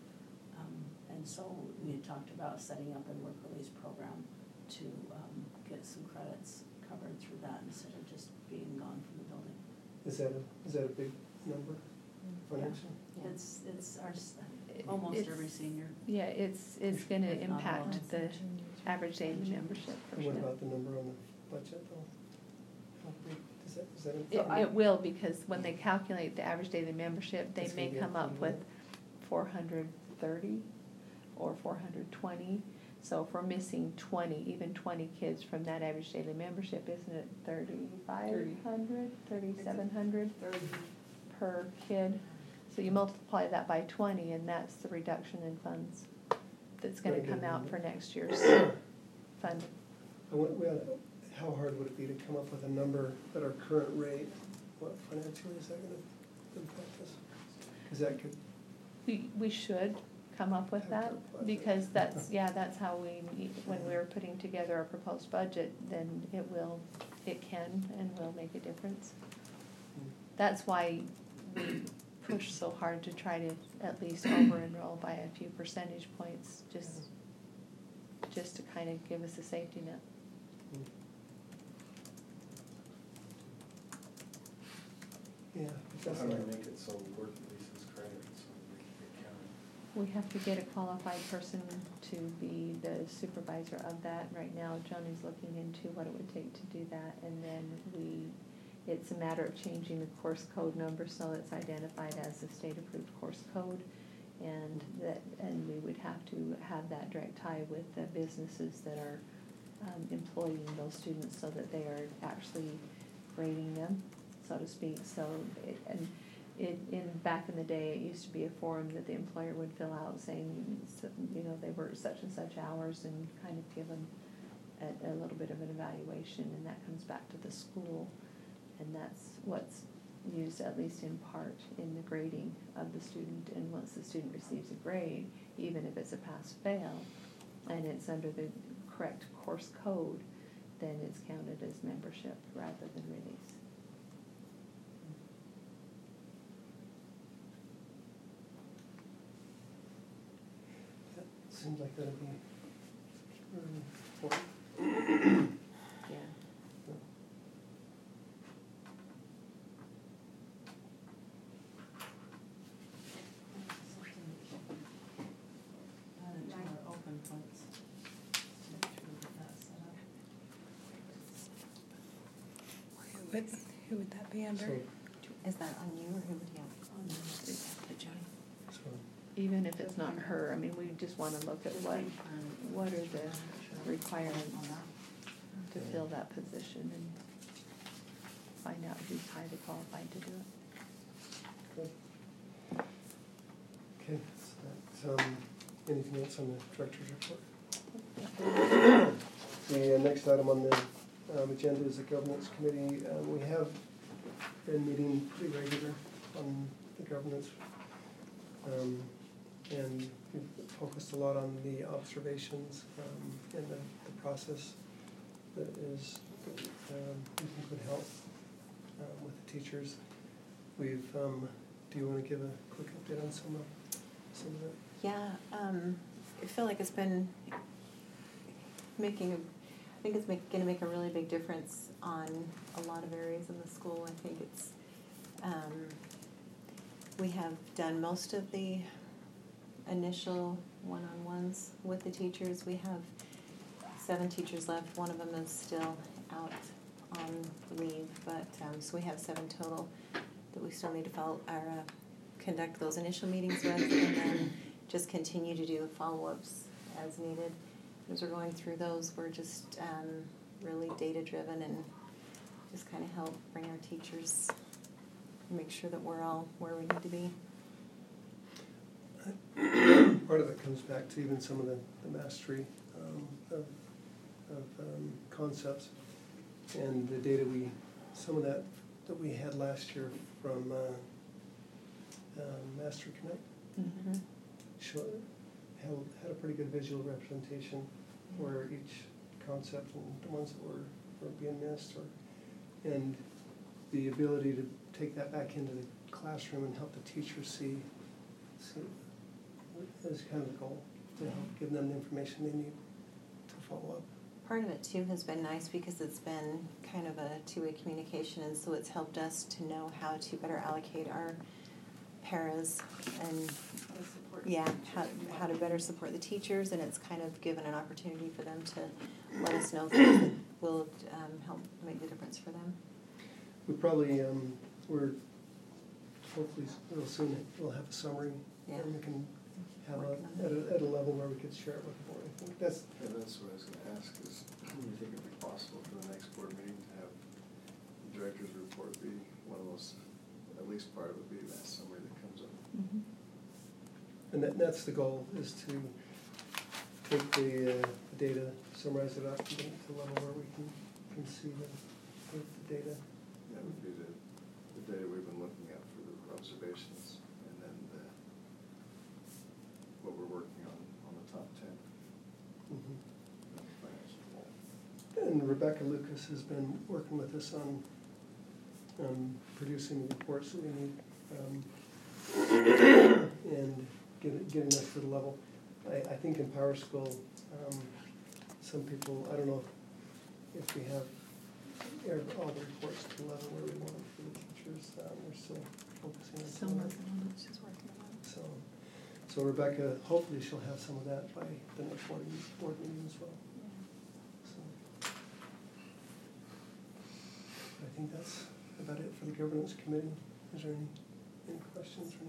S11: And so we had talked about setting up a work release program to get some credits covered through that instead of just being gone from the building.
S1: Is that a big number financially?
S7: Yeah.
S11: It's almost
S5: It's-
S11: every senior.
S5: Yeah, it's gonna
S11: If not
S5: impact
S11: all.
S5: the average daily membership for
S1: And
S5: sure.
S1: what about the number on the budget though? How big, is that?
S5: It will, because when they calculate the average daily membership, they
S1: It's
S5: may
S1: gonna be
S5: come up
S1: included
S5: with
S1: in it.
S5: 430 or 420. So if we're missing 20, even 20 kids from that average daily membership, isn't it 3,500, 3,700 per kid? So you multiply that by 20, and that's the reduction in funds that's gonna
S1: Very
S5: come
S1: good.
S5: out for next year's fund.
S1: How hard would it be to come up with a number at our current rate? What financially is that gonna impact us? Because that could,
S5: We should come up with that, because that's how when we're putting together our proposed budget, then it can and will make a difference. That's why we push so hard to try to at least over-enroll by a few percentage points, just to kind of give us a safety net.
S1: yeah, if that's
S9: How do
S1: not,
S9: we make it so work releases credit, so we can get counted?
S5: We have to get a qualified person to be the supervisor of that. Right now, Johnny's looking into what it would take to do that, and then it's a matter of changing the course code number so it's identified as a state-approved course code, and we would have to have that direct tie with the businesses that are employing those students so that they are actually grading them, so to speak. So back in the day, it used to be a form that the employer would fill out saying, they worked such and such hours, and kind of give them a little bit of an evaluation, and that comes back to the school, and that's what's used, at least in part, in the grading of the student. And once the student receives a grade, even if it's a pass-fail, and it's under the correct course code, then it's counted as membership rather than release.
S1: that seems like that'd be really important.
S5: Yeah.
S11: To our open funds. Make sure we get that set up.
S8: Who would that be under?
S1: So,
S7: Is that on you or who would you?
S1: so
S5: Even if it's not her, I mean, we just wanna look at what are the requirements to fill that position, and find out who's highly qualified to do it.
S1: good. Okay, so that's, anything else on the director's report? The next item on the agenda is the governance committee. We have been meeting pretty regular on the governance. And we've focused a lot on the observations and the process that is, we think would help with the teachers. Do you want to give a quick update on some of that?
S7: Yeah, I feel like it's been I think it's gonna make a really big difference on a lot of areas in the school. I think it's, We have done most of the initial one-on-ones with the teachers. We have 7 teachers left. One of them is still out on leave, but, so we have 7 total that we still need to conduct those initial meetings with, and then just continue to do follow-ups as needed. As we're going through those, we're just really data-driven and just kind of help bring our teachers, make sure that we're all where we need to be.
S1: Part of it comes back to even some of the mastery of concepts and the data some of that we had last year from Mastery Connect.
S7: Mm-hmm.
S1: Had a pretty good visual representation where each concept and the ones that were being missed, and the ability to take that back into the classroom and help the teachers see is kind of the goal, to help give them the information they need to follow up.
S7: Part of it too has been nice because it's been kind of a two-way communication, and so it's helped us to know how to better allocate our paras and how to better support the teachers, and it's kind of given an opportunity for them to let us know things that will help make the difference for them.
S1: We probably we're hopefully real soon we'll have a summary, and we can have at a level where we could share it with the board. I think that's
S9: what I was going to ask is, do you think it'd be possible for the next board meeting to have the director's report be one of those, at least part of it be that summary that comes up?
S7: Mm-hmm.
S1: And that's the goal, is to take the data, summarize it up, and get it to a level where we can see the data.
S9: That would be the data we've been looking at for the observations, and then what we're working on the top 10.
S1: Mm-hmm.
S9: Financial goal.
S1: And Rebecca Lucas has been working with us on producing the reports that we need, and getting us to the level. I think in Power School, some people, I don't know if we have all the reports to the level where we want them for the teachers. We're still focusing on some of it.
S7: She's working on it.
S1: So Rebecca, hopefully she'll have some of that by the next board meeting as well. So I think that's about it for the governance committee. Is there any questions or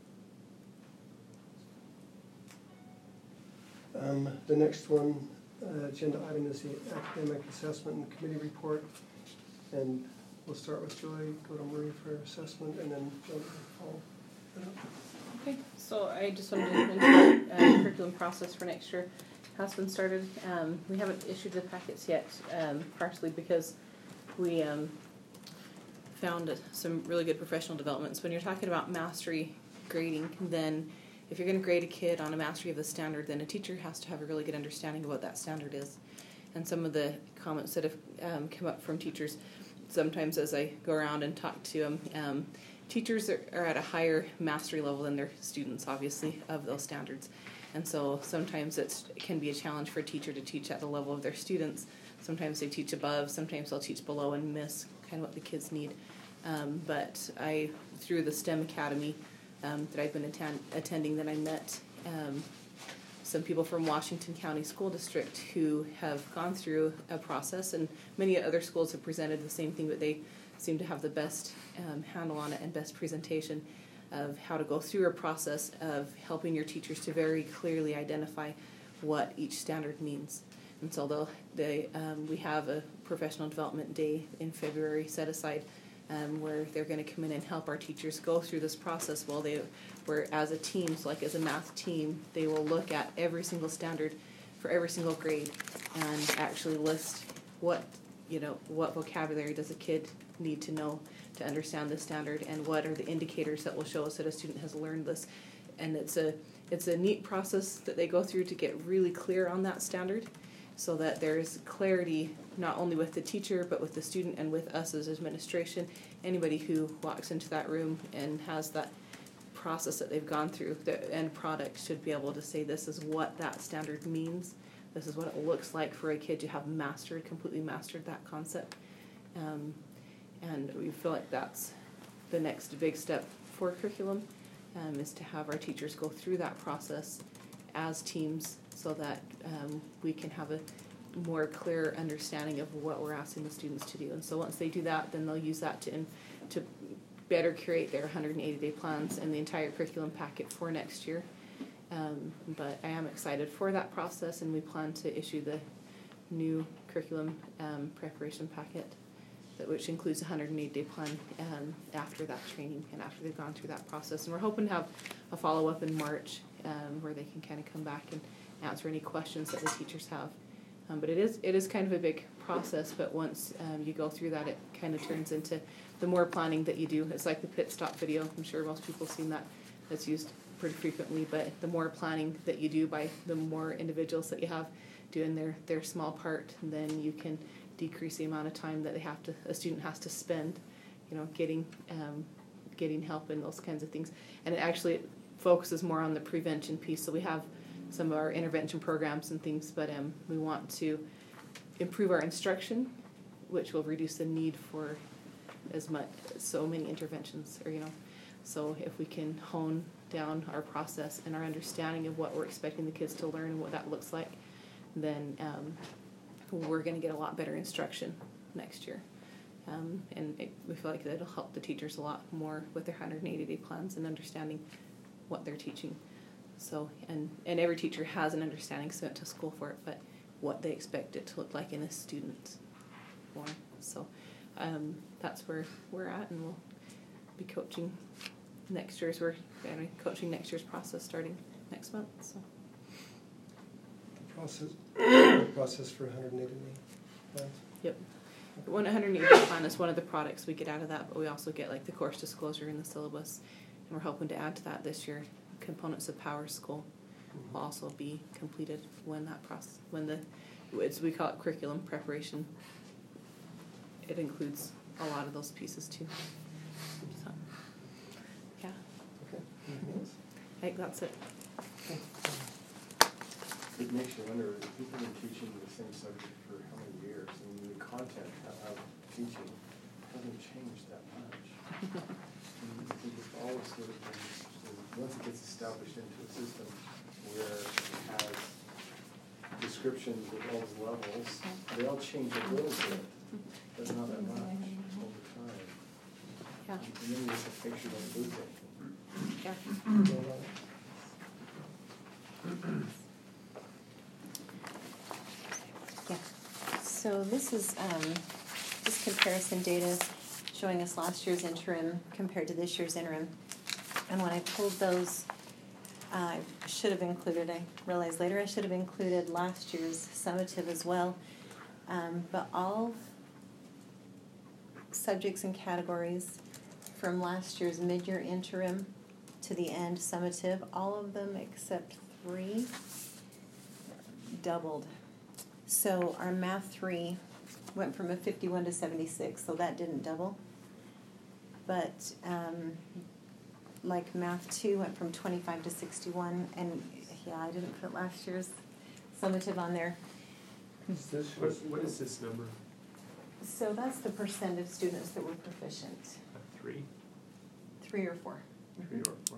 S1: any? The next one, agenda item is the academic assessment and committee report. And we'll start with Joy, go to Marie for assessment, and then Joe will follow it up.
S10: Okay, so I just wanted to mention the curriculum process for next year has been started. We haven't issued the packets yet, partially because we found some really good professional developments. When you're talking about mastery grading, then if you're going to grade a kid on a mastery of the standard, then a teacher has to have a really good understanding of what that standard is. And some of the comments that have come up from teachers, sometimes as I go around and talk to them, teachers are at a higher mastery level than their students, obviously, of those standards. And so sometimes it can be a challenge for a teacher to teach at the level of their students. Sometimes they teach above, sometimes they'll teach below and miss kind of what the kids need. But through the STEM Academy that I've been attending, that I met some people from Washington County School District who have gone through a process, and many other schools have presented the same thing, but they seem to have the best handle on it and best presentation of how to go through a process of helping your teachers to very clearly identify what each standard means. And so we have a professional development day in February set aside where they're going to come in and help our teachers go through this process where as a team, so like as a math team, they will look at every single standard for every single grade and actually list what vocabulary does a kid need to know to understand this standard, and what are the indicators that will show us that a student has learned this. And it's a neat process that they go through to get really clear on that standard, so that there's clarity not only with the teacher but with the student and with us as administration. Anybody who walks into that room and has that process that they've gone through, the end product should be able to say, this is what that standard means. This is what it looks like for a kid to have completely mastered that concept. And we feel like that's the next big step
S5: for curriculum, is to have our teachers go through that process as teams so that we can have a more clear understanding of what we're asking the students to do. And so once they do that, then they'll use that to better create their 180-day plans and the entire curriculum packet for next year. But I am excited for that process, and we plan to issue the new curriculum preparation packet, which includes a 180-day plan after that training and after they've gone through that process. And we're hoping to have a follow-up in March where they can kind of come back and answer any questions that the teachers have. But it is kind of a big process, but once you go through that, it kind of turns into the more planning that you do. It's like the pit stop video. I'm sure most people have seen that. That's used pretty frequently, but the more planning that you do by the more individuals that you have doing their small part, then you can decrease the amount of time that a student has to spend, getting help and those kinds of things. And it actually focuses more on the prevention piece. So we have some of our intervention programs and things, but we want to improve our instruction, which will reduce the need for so many interventions, so if we can hone down our process and our understanding of what we're expecting the kids to learn and what that looks like, then we're going to get a lot better instruction next year. We feel like that'll help the teachers a lot more with their 180-day plans and understanding what they're teaching. So, and every teacher has an understanding, so went to school for it, but what they expect it to look like in a student form. So that's where we're at, and we'll be coaching next year's process starting next month. So
S1: process for 180 plans.
S5: Yep. The 180 plan is one of the products we get out of that, but we also get like the course disclosure in the syllabus, and we're hoping to add to that this year. Components of Power School will also be completed when we call it curriculum preparation. It includes a lot of those pieces too. So, yeah.
S1: Okay. Anything else?
S5: I think that's it.
S1: Okay.
S9: It makes you wonder, if people have been teaching the same subject for how many years, and the content of teaching hasn't changed that much. And I think it's always sort of been, once it gets established into a system where it has descriptions of all those levels, they all change a little bit, but not that much over time.
S5: Yeah.
S9: And then you just make sure you don't lose anything.
S5: Yeah.
S7: Yeah, so this is just comparison data showing us last year's interim compared to this year's interim. And when I pulled those, I should have included, I realized later I should have included last year's summative as well. But all subjects and categories from last year's mid-year interim to the end summative, all of them except 3 doubled. So our Math 3 went from a 51 to 76, so that didn't double. But like Math 2 went from 25 to 61, and yeah, I didn't put last year's summative on there.
S4: What is this number?
S7: So that's the percent of students that were proficient.
S4: 3?
S7: 3 or 4.
S4: 3 or 4?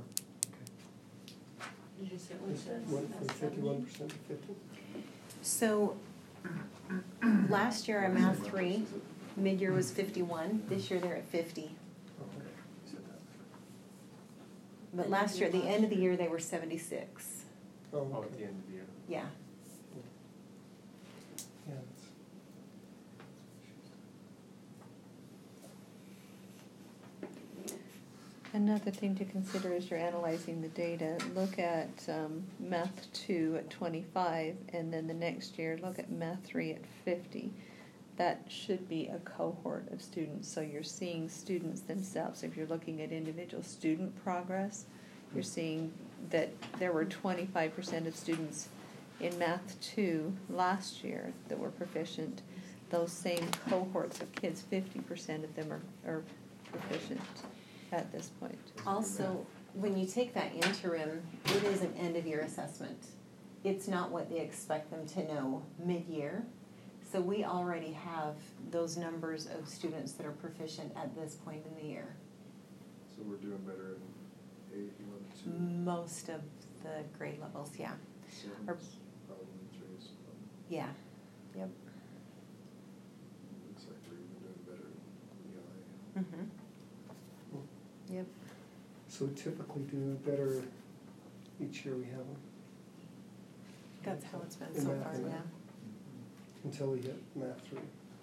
S11: You just get one
S1: Went from 51% to 50?
S7: So last year our Math 3 mid-year was 51. This year they're at 50.
S9: Okay, you said that.
S7: But last year, at the end of the year, they were 76.
S1: Oh,
S4: Oh,
S1: okay.
S4: at the end of the year.
S7: Yeah.
S1: Yeah.
S5: Another thing to consider as you're analyzing the data, look at Math 2 at 25, and then the next year look at Math 3 at 50. That should be a cohort of students. So you're seeing students themselves. If you're looking at individual student progress, you're seeing that there were 25% of students in Math 2 last year that were proficient. Those same cohorts of kids, 50% of them are proficient at this point.
S7: Also, when you take that interim, it is an end-of-year assessment. It's not what they expect them to know mid-year. So we already have those numbers of students that are proficient at this point in the year.
S9: So we're doing better in 8, 1, 2,
S7: Most of the grade levels, yeah.
S9: 7,
S7: Or-
S9: probably 3.
S7: Yeah, yep.
S9: Looks like we're even doing better in ELA.
S7: Mm-hmm. Yep.
S1: So we typically do better each year we have them.
S7: That's how it's been
S1: In
S7: so
S1: math
S7: far,
S1: and
S7: yeah.
S1: that. Until we hit math 3.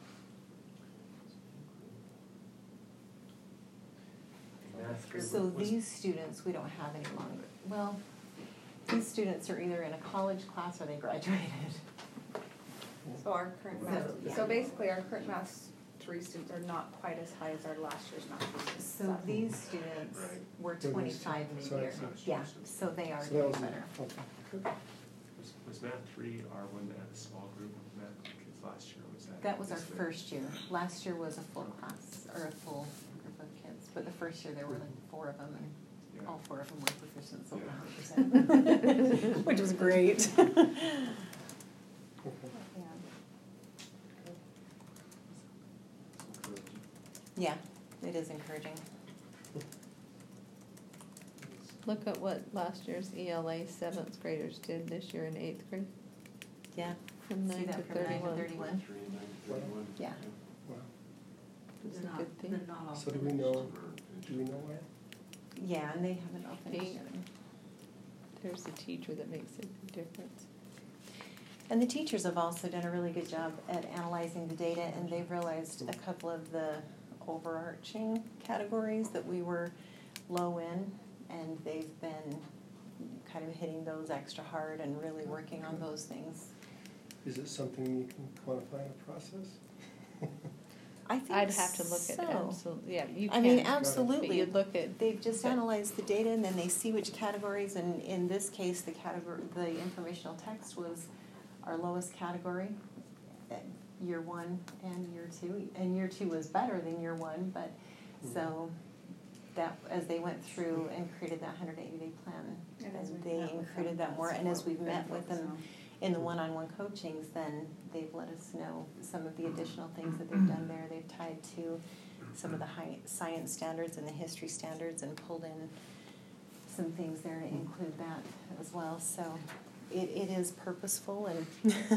S4: Math group
S7: So
S4: was-
S7: these students, we don't have any longer. Well, these students are either in a college class or they graduated.
S2: So our current
S7: So,
S2: math,
S7: yeah.
S2: so basically our current math 3 students are not quite as high as our last year's math 3 students.
S7: So these students
S4: Right.
S7: were
S1: They're these
S7: 25
S1: two.
S7: mid-year.
S1: So
S7: Yeah, so they are
S1: So that
S7: doing
S1: was,
S7: better.
S1: okay.
S4: Was math 3 our one that had a small group of math kids last year, or was that?
S7: That was our
S4: this year?
S7: first year. Last year was a full class, or a full group of kids. But the first year, there were like 4 of them, and
S4: Yeah.
S7: all 4 of them were proficient, so 100%. Which was great.
S1: Okay.
S7: Yeah, it is encouraging.
S5: Look at what last year's ELA 7th graders did this year in 8th grade,
S7: Yeah.
S5: from
S7: See
S5: 9
S7: that
S5: to
S7: from 9 to
S5: 31.
S7: 31?
S9: 3, 9, 31.
S7: Yeah.
S1: Wow.
S5: It's
S11: They're
S5: a
S11: not,
S5: good thing.
S11: they're not all
S1: So do we
S11: finished.
S1: know why?
S7: Yeah, and they haven't all finished
S5: Pink.
S7: yet.
S5: There's a teacher that makes a big difference.
S7: And the teachers have also done a really good job at analyzing the data, and they've realized a couple of the overarching categories that we were low in, and they've been kind of hitting those extra hard and really working on those things.
S1: Is it something you can quantify in a process?
S7: I think
S5: I'd have to look at
S7: so.
S5: absolutely, yeah, you
S7: I
S5: can.
S7: mean,
S5: But
S7: absolutely.
S5: you'd look at,
S7: They've just
S5: but-
S7: analyzed the data, and then they see which categories, and in this case, the informational text was our lowest category at year 1 and year 2. And year 2 was better than year 1, but so that, as they went through and created that 180-day plan,
S11: And as
S7: and
S11: we've
S7: they
S11: met with
S7: included
S11: them,
S7: that more,
S11: that's
S7: and as
S11: what
S7: we've
S11: been
S7: met with
S11: focused
S7: them
S11: on.
S7: in the one-on-one coachings, then they've let us know some of the additional things that they've done there. They've tied to some of the high science standards and the history standards and pulled in some things there to include that as well. So it is purposeful, and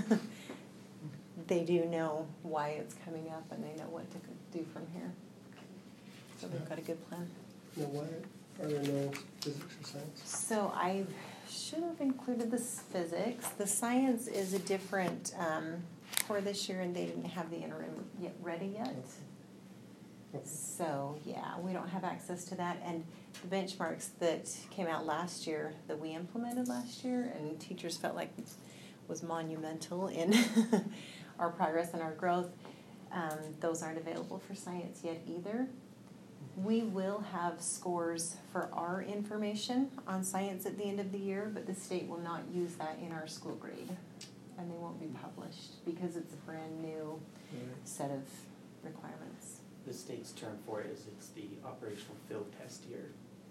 S7: they do know why it's coming up, and they know what to do from here. So they've got a good plan.
S1: Now, why are there no physics or science?
S7: So I should have included this physics. The science is a different for this year, and they didn't have the interim ready yet.
S1: Okay.
S7: So yeah, we don't have access to that. And the benchmarks that came out last year, that we implemented last year, and teachers felt like was monumental in our progress and our growth, those aren't available for science yet either. We will have scores for our information on science at the end of the year, but the state will not use that in our school grade, and they won't be published because it's a brand new
S1: Right.
S7: set of requirements.
S6: The state's term for it is it's the operational field test year.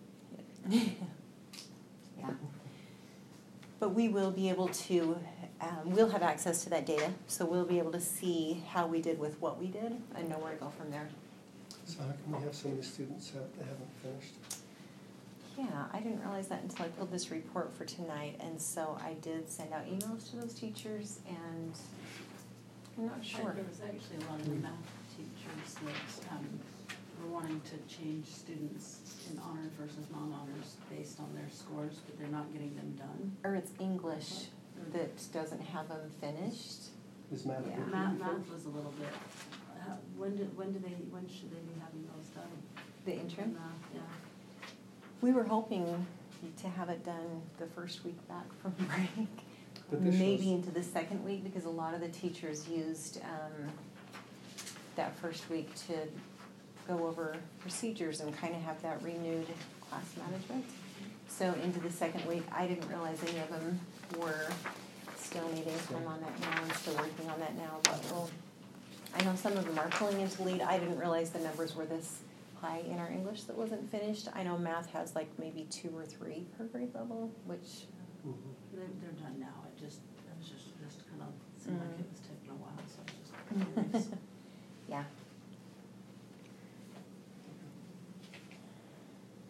S7: Yeah. But we will be able to, we'll have access to that data, so we'll be able to see how we did with what we did and know where to go from there.
S1: So how can we have so many students that haven't finished?
S7: Yeah, I didn't realize that until I pulled this report for tonight, and so I did send out emails to those teachers, and I'm not sure.
S11: There was actually a lot of the math teachers that were wanting to change students in honors versus non-honors based on their scores, but they're not getting them done.
S7: Or it's English that doesn't have them finished.
S1: Is math
S7: Yeah.
S1: good?
S11: Math was a little bit, when should they be having those done?
S7: The interim?
S11: Math, yeah.
S7: We were hoping to have it done the first week back from break.
S1: But this
S7: Maybe
S1: shows-
S7: into the second week, because a lot of the teachers used that first week to go over procedures and kind of have that renewed class management. So into the second week, I didn't realize any of them were still needing time on that now and still working on that now. But I know some of them are pulling into lead. I didn't realize the numbers were this high in our English that wasn't finished. I know math has like maybe 2 or 3 per grade level, which
S1: Mhm.
S11: They're done now, it was just kind of seemed like it was taking a while, so I was just curious.
S7: yeah.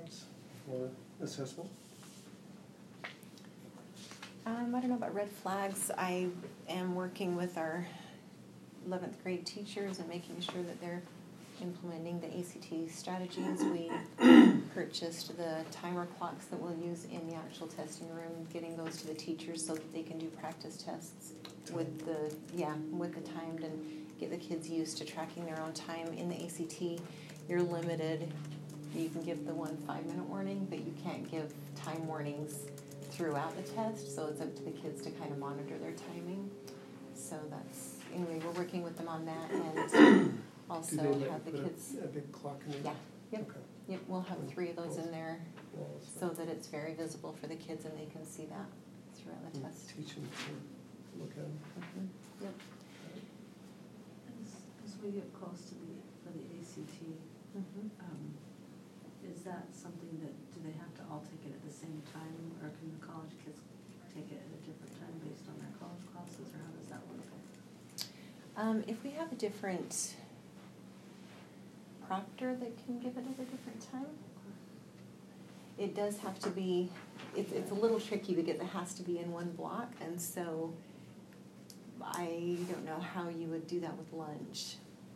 S1: thoughts for assessment?
S7: I don't know about red flags. I am working with our 11th grade teachers and making sure that they're implementing the ACT strategies. We purchased the timer clocks that we'll use in the actual testing room, getting those to the teachers so that they can do practice tests with the timed, and get the kids used to tracking their own time. In the ACT, you're limited. You can give the 1 5-minute warning, but you can't give time warnings throughout the test, so it's up to the kids to kind of monitor their timing. So anyway, we're working with them on that, and also
S1: Do they
S7: have the
S1: put
S7: kids.
S1: a big clock in there?
S7: Yeah, yep,
S1: Okay.
S7: yep, we'll have 3 of those in there
S1: Well, it's
S7: so that it's very visible for the kids and they can see that throughout the test.
S1: Teach them to look at them.
S7: Mhm, yep.
S11: As we get close to for the ACT,
S7: Mhm.
S11: is that something that, do they have to all take it at the same time, or can the college kids take it at a different time based on their college classes, or how does that work?
S7: If we have a different proctor that can give it at a different time, it does have to be, it's a little tricky because it has to be in one block, and so I don't know how you would do that with lunch.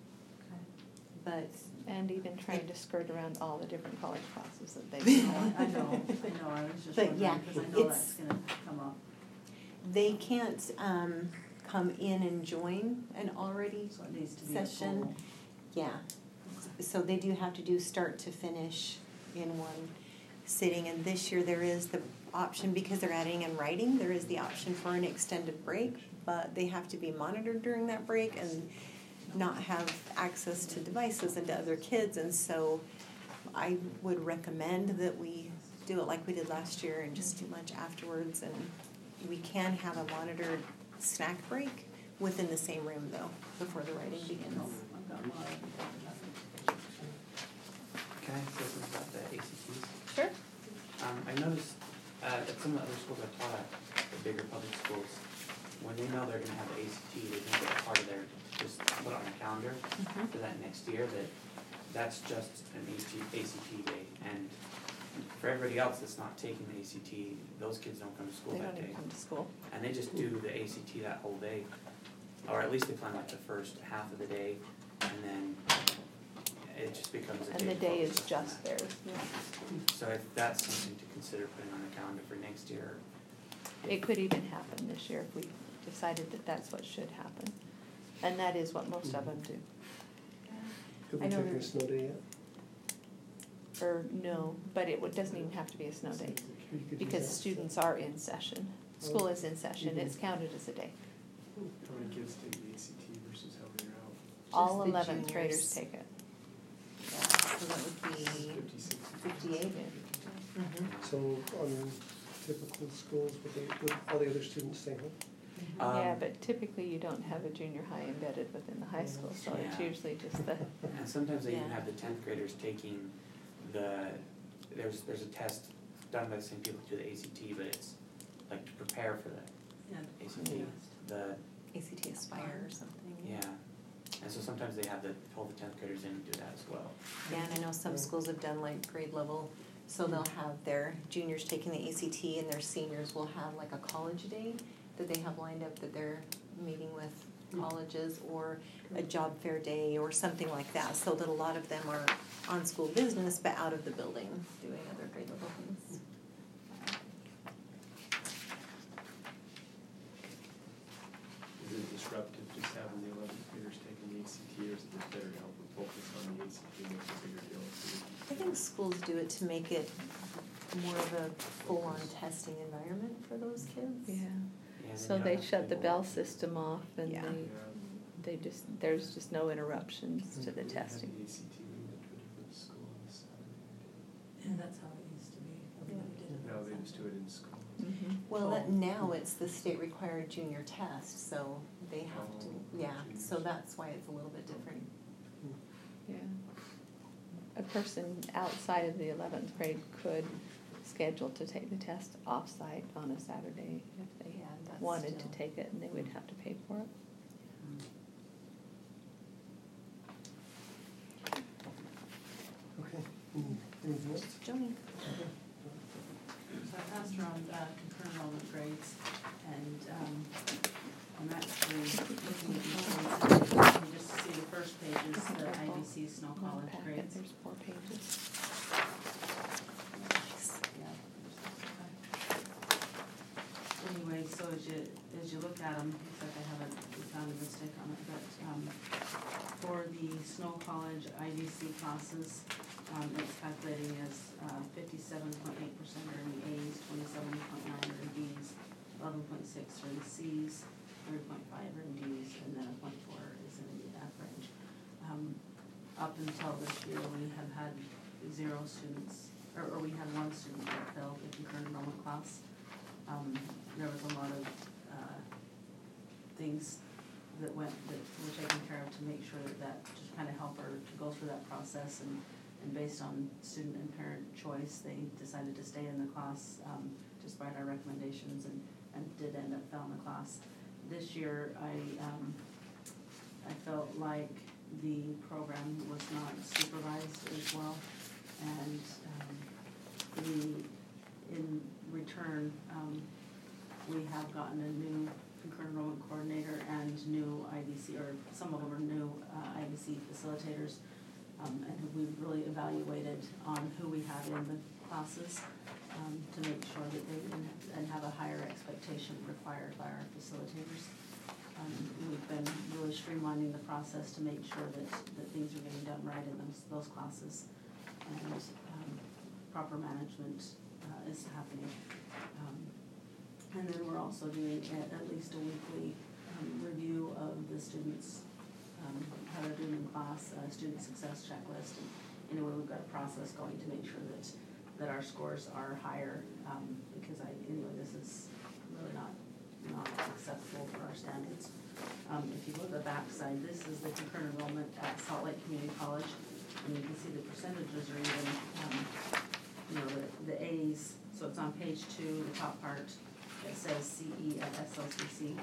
S7: But
S5: And even trying to skirt around all the different college classes that they have.
S11: I know, I was just
S7: But
S11: wondering,
S7: yeah,
S11: because I know
S7: it's-
S11: that's gonna come up,
S7: they can't come in and join an already
S11: so it needs to be a
S7: session.
S11: full.
S7: Yeah, so they do have to do start to finish in one sitting, and this year there is the option, because they're adding in writing, there is the option for an extended break, but they have to be monitored during that break and not have access to devices and to other kids, and so I would recommend that we do it like we did last year and just do lunch afterwards, and we can have a monitored snack break within the same room though, before the writing begins.
S11: I've got a lot of.
S6: Can I say something about the ACTs?
S7: Sure.
S6: I noticed at some of the other schools I've taught at, the bigger public schools, when they know they're gonna have the ACT, they make it a part of their, just put it on the calendar for that next year, that's just an ACT day. And for everybody else that's not taking the ACT, those kids don't come to school
S5: They
S6: that
S5: don't
S6: day.
S5: even come to school.
S6: And they just do the ACT that whole day, or at least they plan like the first half of the day, and then it just becomes a day.
S5: And the day is
S6: focused on
S5: just
S6: that.
S5: theirs.
S6: So if that's something to consider putting on the calendar for next year.
S5: It could even happen this year if we decided that that's what should happen. And that is what most of them do.
S1: Have
S7: I
S1: we
S7: know
S1: taken a
S7: there's-
S1: snow day yet?
S5: Or no, but doesn't even have to be a snow day,
S1: You could do
S5: because
S1: that.
S5: students are in session. School is in session, it's counted as a day.
S4: How many kids take the ACT versus how many are out?
S5: All
S7: the
S5: 11th graders
S7: juniors.
S5: take it.
S7: Yeah, so that would be
S4: 50, 60.
S7: 58. Mhm.
S1: So on typical schools, would all the other students stay home?
S5: Yeah, but typically you don't have a junior high embedded within the high school, so it's
S6: Yeah.
S5: usually just the,
S6: And sometimes they even
S7: Yeah.
S6: have the 10th graders taking there's a test done by the same people who do the ACT, but it's like to prepare for the
S11: Yeah.
S6: ACT. The,
S7: ACT Aspire or something.
S6: yeah, and so sometimes they have pull the 10th graders in and do that as well.
S7: Yeah, and I know some schools have done like grade level, so they'll have their juniors taking the ACT and their seniors will have like a college day that they have lined up, that they're meeting with colleges, or a job fair day or something like that, so that a lot of them are on school business but out of the building doing other grade level things.
S4: Is it disruptive just having the 11th graders taking the ACT, or is it just better to help them focus on the ACT and make a bigger deal?
S7: I think schools do it to make it more of a full-on testing environment for those kids.
S5: yeah.
S6: Yeah,
S5: So
S6: then
S5: they
S6: you have
S5: shut the
S6: people-
S5: bell system off and
S7: Yeah.
S5: there's just no interruptions to the testing.
S4: We had the ACT, we went to a different school on Saturday.
S11: And that's how it used to be, everybody did it.
S4: Now they just do it in school.
S5: Mhm.
S7: Well,
S11: Oh.
S7: now it's the state required junior test, so they have to, yeah, so that's why it's a little bit different.
S5: Yeah. A person outside of the 11th grade could schedule to take the test off-site on a Saturday if they
S7: Yeah, that's
S5: wanted to
S7: still-
S5: take it, and they would have to pay for it.
S1: Okay, anything else?
S7: Joni.
S11: So I passed around concurrent enrollment grades, and I'm actually looking at these grades. You just see the first page is the IBC Snow College grades.
S5: There's 4 pages.
S11: Yeah. Anyway, so as you look at them, looks like I haven't found a mistake on it, but for the Snow College IBC classes, it's calculating as 57.8% are in the A's, 27.9 are in B's, 11.6 are in C's, 3.5 are in D's, and then 0.4 is in the F range. Up until this year, we have had 0 students, or we had 1 student that failed the concurrent enrollment class. There was a lot of things that were taken care of to make sure that just kind of help her to go through that process, and based on student and parent choice, they decided to stay in the class despite our recommendations, and did end up failing the class. This year, I felt like the program was not supervised as well, and in return, we have gotten a new concurrent enrollment coordinator and new IBC, or some of them are new IBC facilitators, and we've really evaluated on who we have in the classes to make sure that they and have a higher expectation required by our facilitators. We've been really streamlining the process to make sure that things are getting done right in those classes, and proper management is happening. And then we're also doing at least a weekly review of the students, how they're doing in class, student success checklist, and anyway, we've got a process going to make sure that our scores are higher, because this is really not acceptable for our standards. If you look at the back side, this is the concurrent enrollment at Salt Lake Community College, and you can see the percentages are even, the A's, so it's on page 2, the top part, it says CE at SLCC.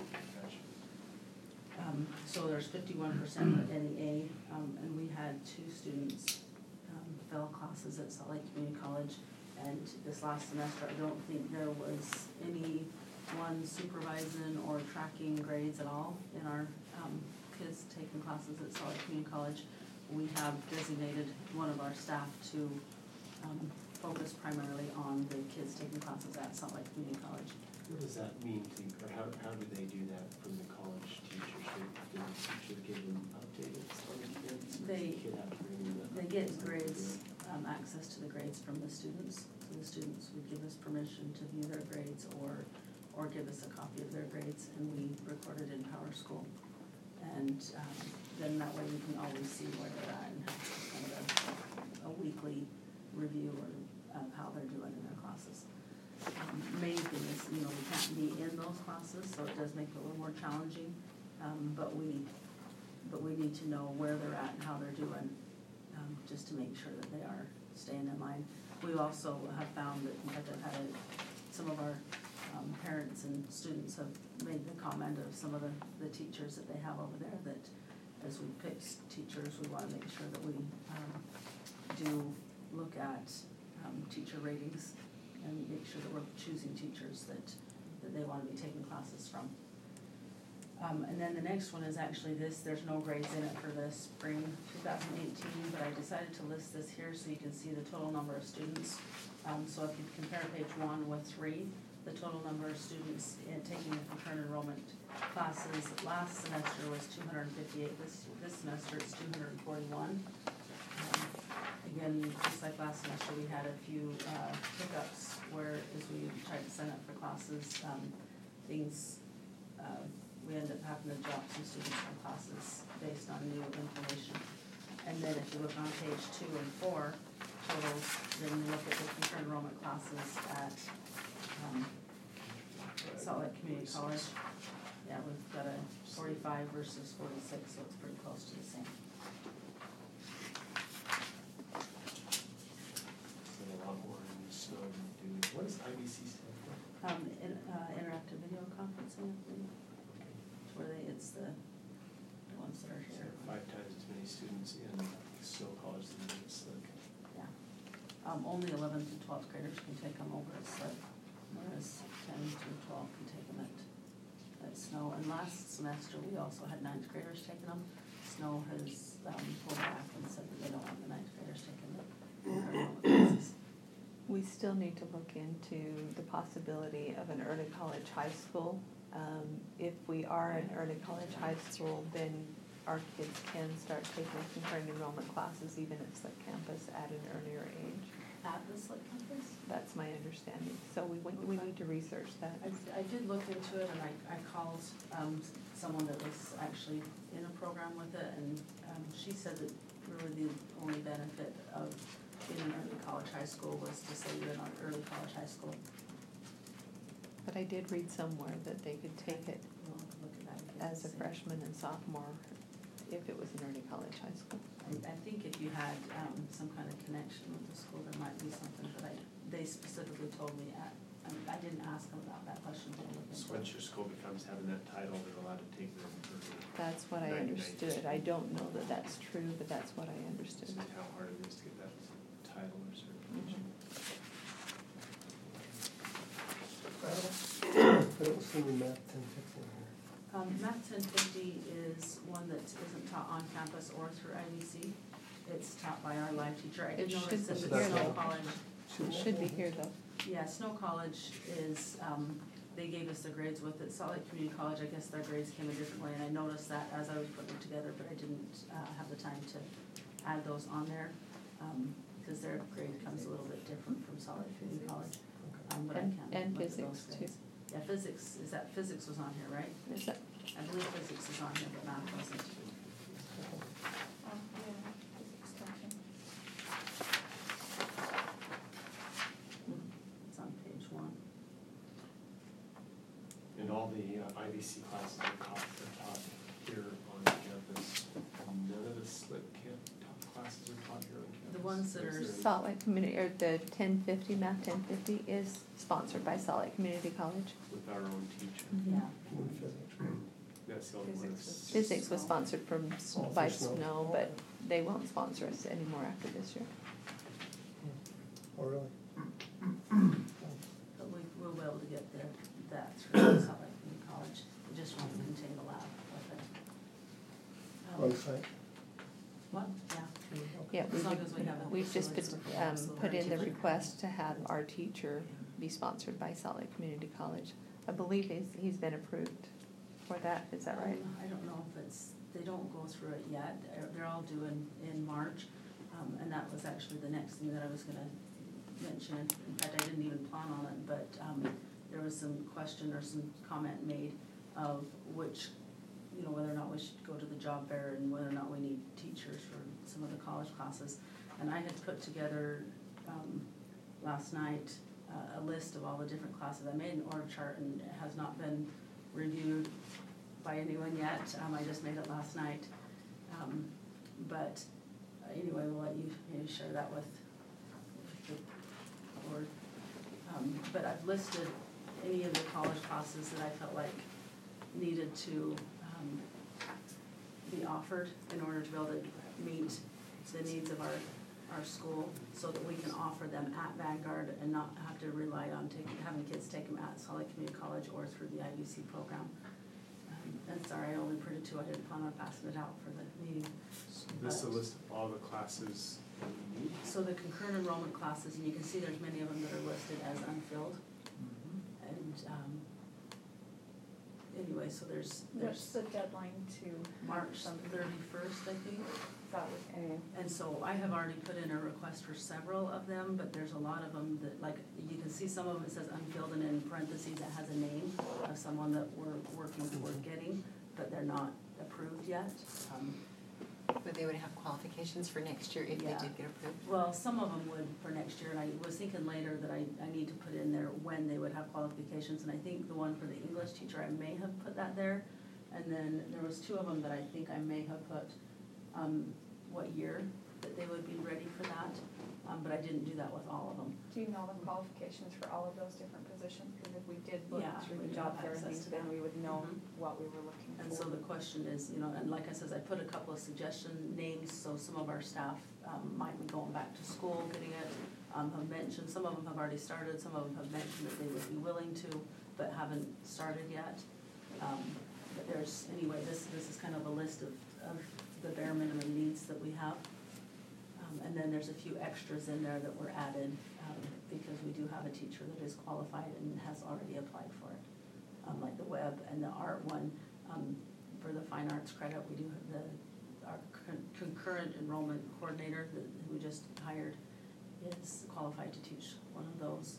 S11: So there's 51% in the A, and we had 2 students fail classes at Salt Lake Community College, and this last semester I don't think there was anyone supervising or tracking grades at all in our kids taking classes at Salt Lake Community College. We have designated one of our staff to focus primarily on the kids taking classes at Salt Lake Community College.
S4: What does that mean to, or how do they do that from the college teacher? Should give them updated kids?
S11: They get grades,
S4: grades.
S11: Access to the grades from the students. So the students would give us permission to view their grades or give us a copy of their grades, and we record it in PowerSchool. And then that way you can always see where they're at and have kind of a weekly review of how they're doing in their classes. Main thing is, we can't be in those classes, so it does make it a little more challenging. But we need to know where they're at and how they're doing, just to make sure that they are staying in line. We also have found that, in fact, some of our parents and students have made the comment of some of the teachers that they have over there, that as we pick teachers, we want to make sure that we do look at teacher ratings and make sure that we're choosing teachers that they want to be taking classes from. And then the next one is actually this, there's no grades in it for the spring 2018, but I decided to list this here so you can see the total number of students. So if you compare page 1 with 3, the total number of students taking the concurrent enrollment classes last semester was 258. This semester it's 241. Again, just like last semester, we had a few hiccups where as we tried to sign up for classes, we ended up having to drop some students from classes based on new information. And then if you look on page 2 and 4 totals, then you look at the concurrent enrollment classes at Salt Lake Community College. Yeah, we've got a 45 versus 46, so it's pretty close to the same.
S4: A lot more in snow than doing. What does IBC stand for?
S11: Interactive video conferencing, I believe. It's the ones that are
S4: So
S11: here.
S4: 5 times as many students in Snow College than in Slick.
S11: Yeah. only 11th and 12th graders can take them over at SLIP, whereas 10 through 12 can take them at Snow. And last semester, we also had 9th graders taking them. Snow has pulled back and said that they don't want the 9th graders taking the incredible classes.
S5: We still need to look into the possibility of an early college high school. If we are an early college high school, then our kids can start taking concurrent enrollment classes even at SLIP campus at an earlier age.
S11: At the SLIP campus?
S5: That's my understanding. So we need to research that.
S11: I did look into it, and I called someone that was actually in a program with it, and she said that really the only benefit of being an early college high school was to say you're in an early college high school.
S5: But I did read somewhere that they could take it
S11: We'll look at that again
S5: as a
S11: and see.
S5: freshman and sophomore if it was an early college high school.
S11: I think if you had some kind of connection with the school, there might be something, but they specifically told me I didn't ask them about that question. But
S4: So once your school becomes having that title, they're allowed to take the
S5: That's what I understood. I don't know that that's true, but that's what I understood.
S4: Just how hard it is to get that title or certification.
S1: I don't see any math 1050 in here.
S11: Math 1050 is one that isn't taught on campus or through IVC. It's taught by our live teacher. I did
S5: It
S11: notice
S5: should
S11: that
S5: be
S11: the
S5: here,
S11: Snow
S5: though.
S11: College,
S5: It should be here though.
S11: yeah, Snow College is, they gave us the grades with it. Salt Lake Community College, I guess their grades came a different way, and I noticed that as I was putting it together, but I didn't have the time to add those on there, because their grade comes a little bit different from Salt Lake Community College. But I can
S5: And
S11: look at those
S5: physics too.
S11: grades. Yeah, physics was on here, right?
S5: Is that?
S11: I believe physics is on here, but math wasn't. It's on page 1.
S4: And all the IVC classes are taught here on campus. None of the SLIP classes are taught here on campus.
S11: The ones that are
S5: Salt Lake Community, or the 1050, Math 1050 is sponsored by Salt Lake Community College.
S4: With our own teacher.
S11: Yeah.
S1: And physics.
S4: That's the only one that's.
S5: Physics was sponsored
S1: Oh,
S5: by
S1: for Snow.
S5: Snow, but they won't sponsor us anymore after this year.
S1: Oh, really?
S11: But we'll be able to get that through Salt Lake Community College. We just want to maintain the lab with it.
S1: On site?
S11: What? Yeah.
S5: Yeah,
S11: As long as we have a
S5: we've just
S11: facilities
S5: put,
S11: with the lab, so
S5: put
S11: our
S5: in the
S11: teacher-
S5: request to have our teacher be sponsored by Salt Lake Community College. I believe he's been approved for that, is that right?
S11: I don't know if they don't go through it yet. They're all due in March. And that was actually the next thing that I was gonna mention. In fact, I didn't even plan on it, but there was some question or some comment made of which, whether or not we should go to the job fair and whether or not we need teachers for some of the college classes. And I had put together last night a list of all the different classes. I made an org chart and it has not been reviewed by anyone yet. I just made it last night. But anyway, we'll let you maybe share that with the board. But I've listed any of the college classes that I felt like needed to be offered in order to be able to meet the needs of our school, so that we can offer them at Vanguard and not have to rely on having kids take them at Salt Lake Community College or through the IVC program. And sorry, I only printed 2. I didn't plan on passing it out for the meeting.
S4: This is a list of all the classes that we need.
S11: So the concurrent enrollment classes, and you can see there's many of them that are listed as unfilled. And anyway, so there's
S2: What's the deadline to?
S11: March 31st, I think. And so I have already put in a request for several of them, but there's a lot of them that, like, you can see some of them, it says unfilled, and in parentheses it has a name of someone that we're working toward getting, but they're not approved yet.
S7: But they would have qualifications for next year if they
S11: Yeah.
S7: did get approved?
S11: Well, some of them would for next year, and I was thinking later that I need to put in there when they would have qualifications, and I think the one for the English teacher, I may have put that there. And then there was 2 of them that I think I may have put, what year that they would be ready for that, but I didn't do that with all of them.
S2: Do you know the qualifications for all of those different positions? Because if we did look
S11: Yeah,
S2: through
S11: we
S2: the
S11: do
S2: job
S11: have
S2: fair and
S11: access
S2: things,
S11: to
S2: then
S11: that.
S2: we would know
S11: Mhm.
S2: what we were looking for.
S11: And so the question is, and like I says, I put a couple of suggestion names, so some of our staff might be going back to school, getting it, have mentioned, some of them have already started, some of them have mentioned that they would be willing to, but haven't started yet. But there's, anyway, this is kind of a list of the bare minimum needs that we have. And then there's a few extras in there that were added, because we do have a teacher that is qualified and has already applied for it. Like the web and the art one, for the fine arts credit, we do have our concurrent enrollment coordinator that we just hired is qualified to teach one of those.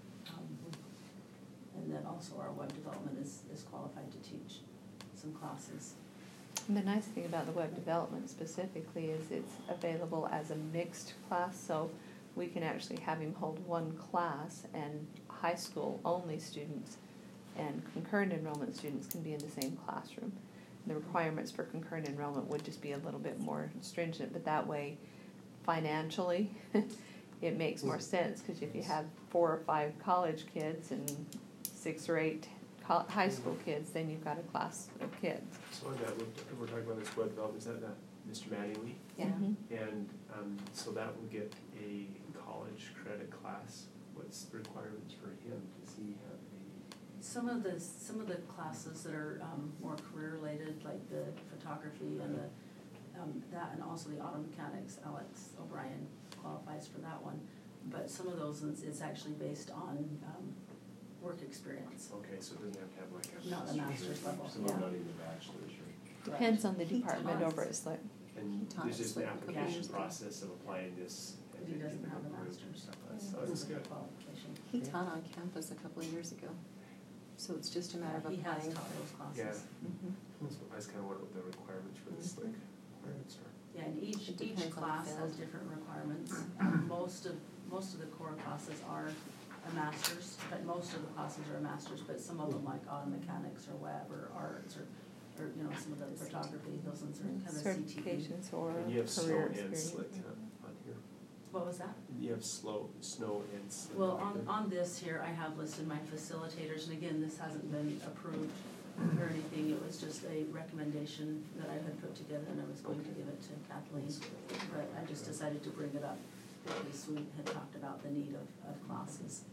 S11: And then also our web development is qualified to teach some classes.
S5: And the nice thing about the web development specifically is it's available as a mixed class, so we can actually have him hold one class, and high school only students and concurrent enrollment students can be in the same classroom. The requirements for concurrent enrollment would just be a little bit more stringent, but that way financially it makes more sense, because if you have 4 or 5 college kids and 6 or 8 high school kids, then you've got a class of kids.
S4: So on that, we're talking about this web development, is that Mr. Mattingly?
S7: Yeah.
S5: Mhm.
S4: And so that will get a college credit class. What's the requirements for him? Does he have
S11: Some of the classes that are more career related, like the photography and that, and also the auto mechanics, Alex O'Brien qualifies for that one. But some of those, it's actually based on work experience.
S4: Okay, so it doesn't have to have like a
S11: Not a master's level,
S9: Some
S11: yeah.
S9: are not even bachelor's, right?
S5: Depends on the
S7: He
S5: department
S7: taught
S5: over
S7: us.
S5: at Slick.
S4: And
S7: Taught
S4: there's just
S7: us
S4: an
S7: like a couple
S4: application
S7: years ago.
S4: process of applying this.
S11: But he doesn't have a
S4: approved and
S11: master's.
S4: stuff. That's good.
S11: Qualification.
S7: He taught on campus a couple of years ago, so it's just a matter of
S11: He has
S7: applying.
S11: taught those
S4: Yeah,
S11: classes.
S7: Mhm.
S4: so I just kind of wonder what the requirements for this like requirements are.
S11: Yeah, and each
S7: It depends on the
S11: class has
S7: field.
S11: different requirements. Most of the core classes are a master's, but most of the classes are a master's, but some of them like auto mechanics or web or arts or you know, some of the photography, those ones are kind of CTE.
S5: Certifications or
S4: And you have snow
S5: career
S4: and
S5: experience.
S4: slick on here.
S11: What was that?
S4: You have snow and slick.
S11: Well,
S4: on here.
S11: on this here, I have listed my facilitators, and again, this hasn't been approved or anything, it was just a recommendation that I had put together, and I was going to give it to Kathleen, but I just decided to bring it up because we had talked about the need of classes.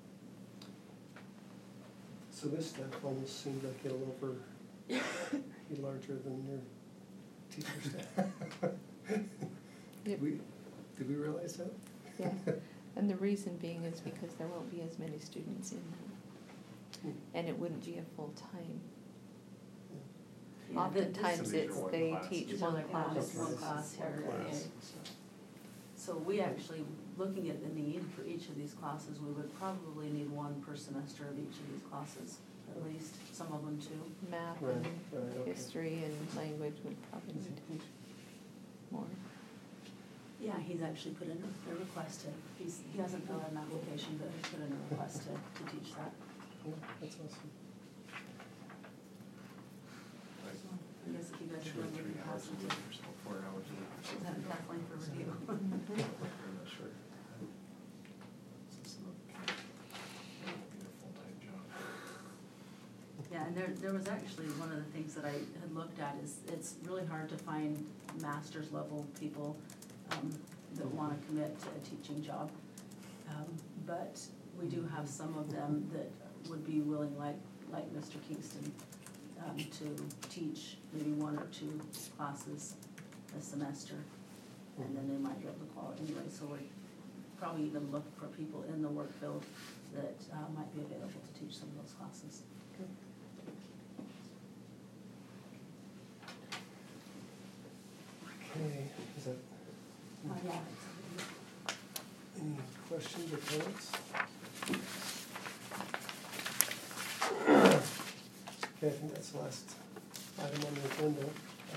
S1: So this staff almost seemed like it'll be larger than your teacher staff.
S5: Yep.
S1: Did we realize that?
S5: Yeah, and the reason being is because there won't be as many students in them, and it wouldn't be a full-time.
S11: Yeah,
S5: Oftentimes
S4: These are
S5: it's
S4: one
S5: they
S4: class.
S5: teach
S11: These are
S5: one
S11: like
S5: class.
S11: just one class here.
S4: One class.
S11: Okay. So we actually, looking at the need for each of these classes, we would probably need one per semester of each of these classes, at least, some of them two.
S5: Math
S1: Right,
S5: and
S1: right, okay.
S5: history and language would probably need more.
S11: Yeah, he's actually put in a request to, he hasn't filled out an application, but he's put in a request to teach that.
S1: Yeah, that's awesome.
S11: I guess if you guys are
S4: 2 or
S11: going
S4: 3
S11: to
S4: hours
S11: pass
S4: a
S11: it,
S4: week or so, 4 hours a week or
S11: is
S4: something.
S11: that Kathleen for review?
S4: I'm not sure. So some of it might be a full-time job.
S11: Yeah, and there was actually, one of the things that I had looked at is, it's really hard to find master's level people that wanna commit to a teaching job. But we do have some of them that would be willing, like Mr. Kingston, to teach maybe 1 or 2 classes a semester. And then they might be able to qualify anyway, so we probably even look for people in the work field that might be available to teach some of those classes.
S1: Okay, is that,
S11: Yeah.
S1: any questions or comments? Okay, I think that's the last item on the agenda.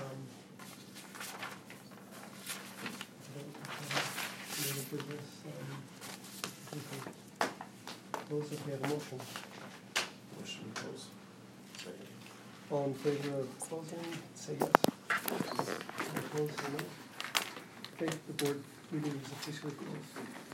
S1: Any for this, we can close if we have a motion.
S4: Motion to close. Second.
S1: All in favor of closing, say yes. Opposed, say no. Okay, the board meeting is officially closed.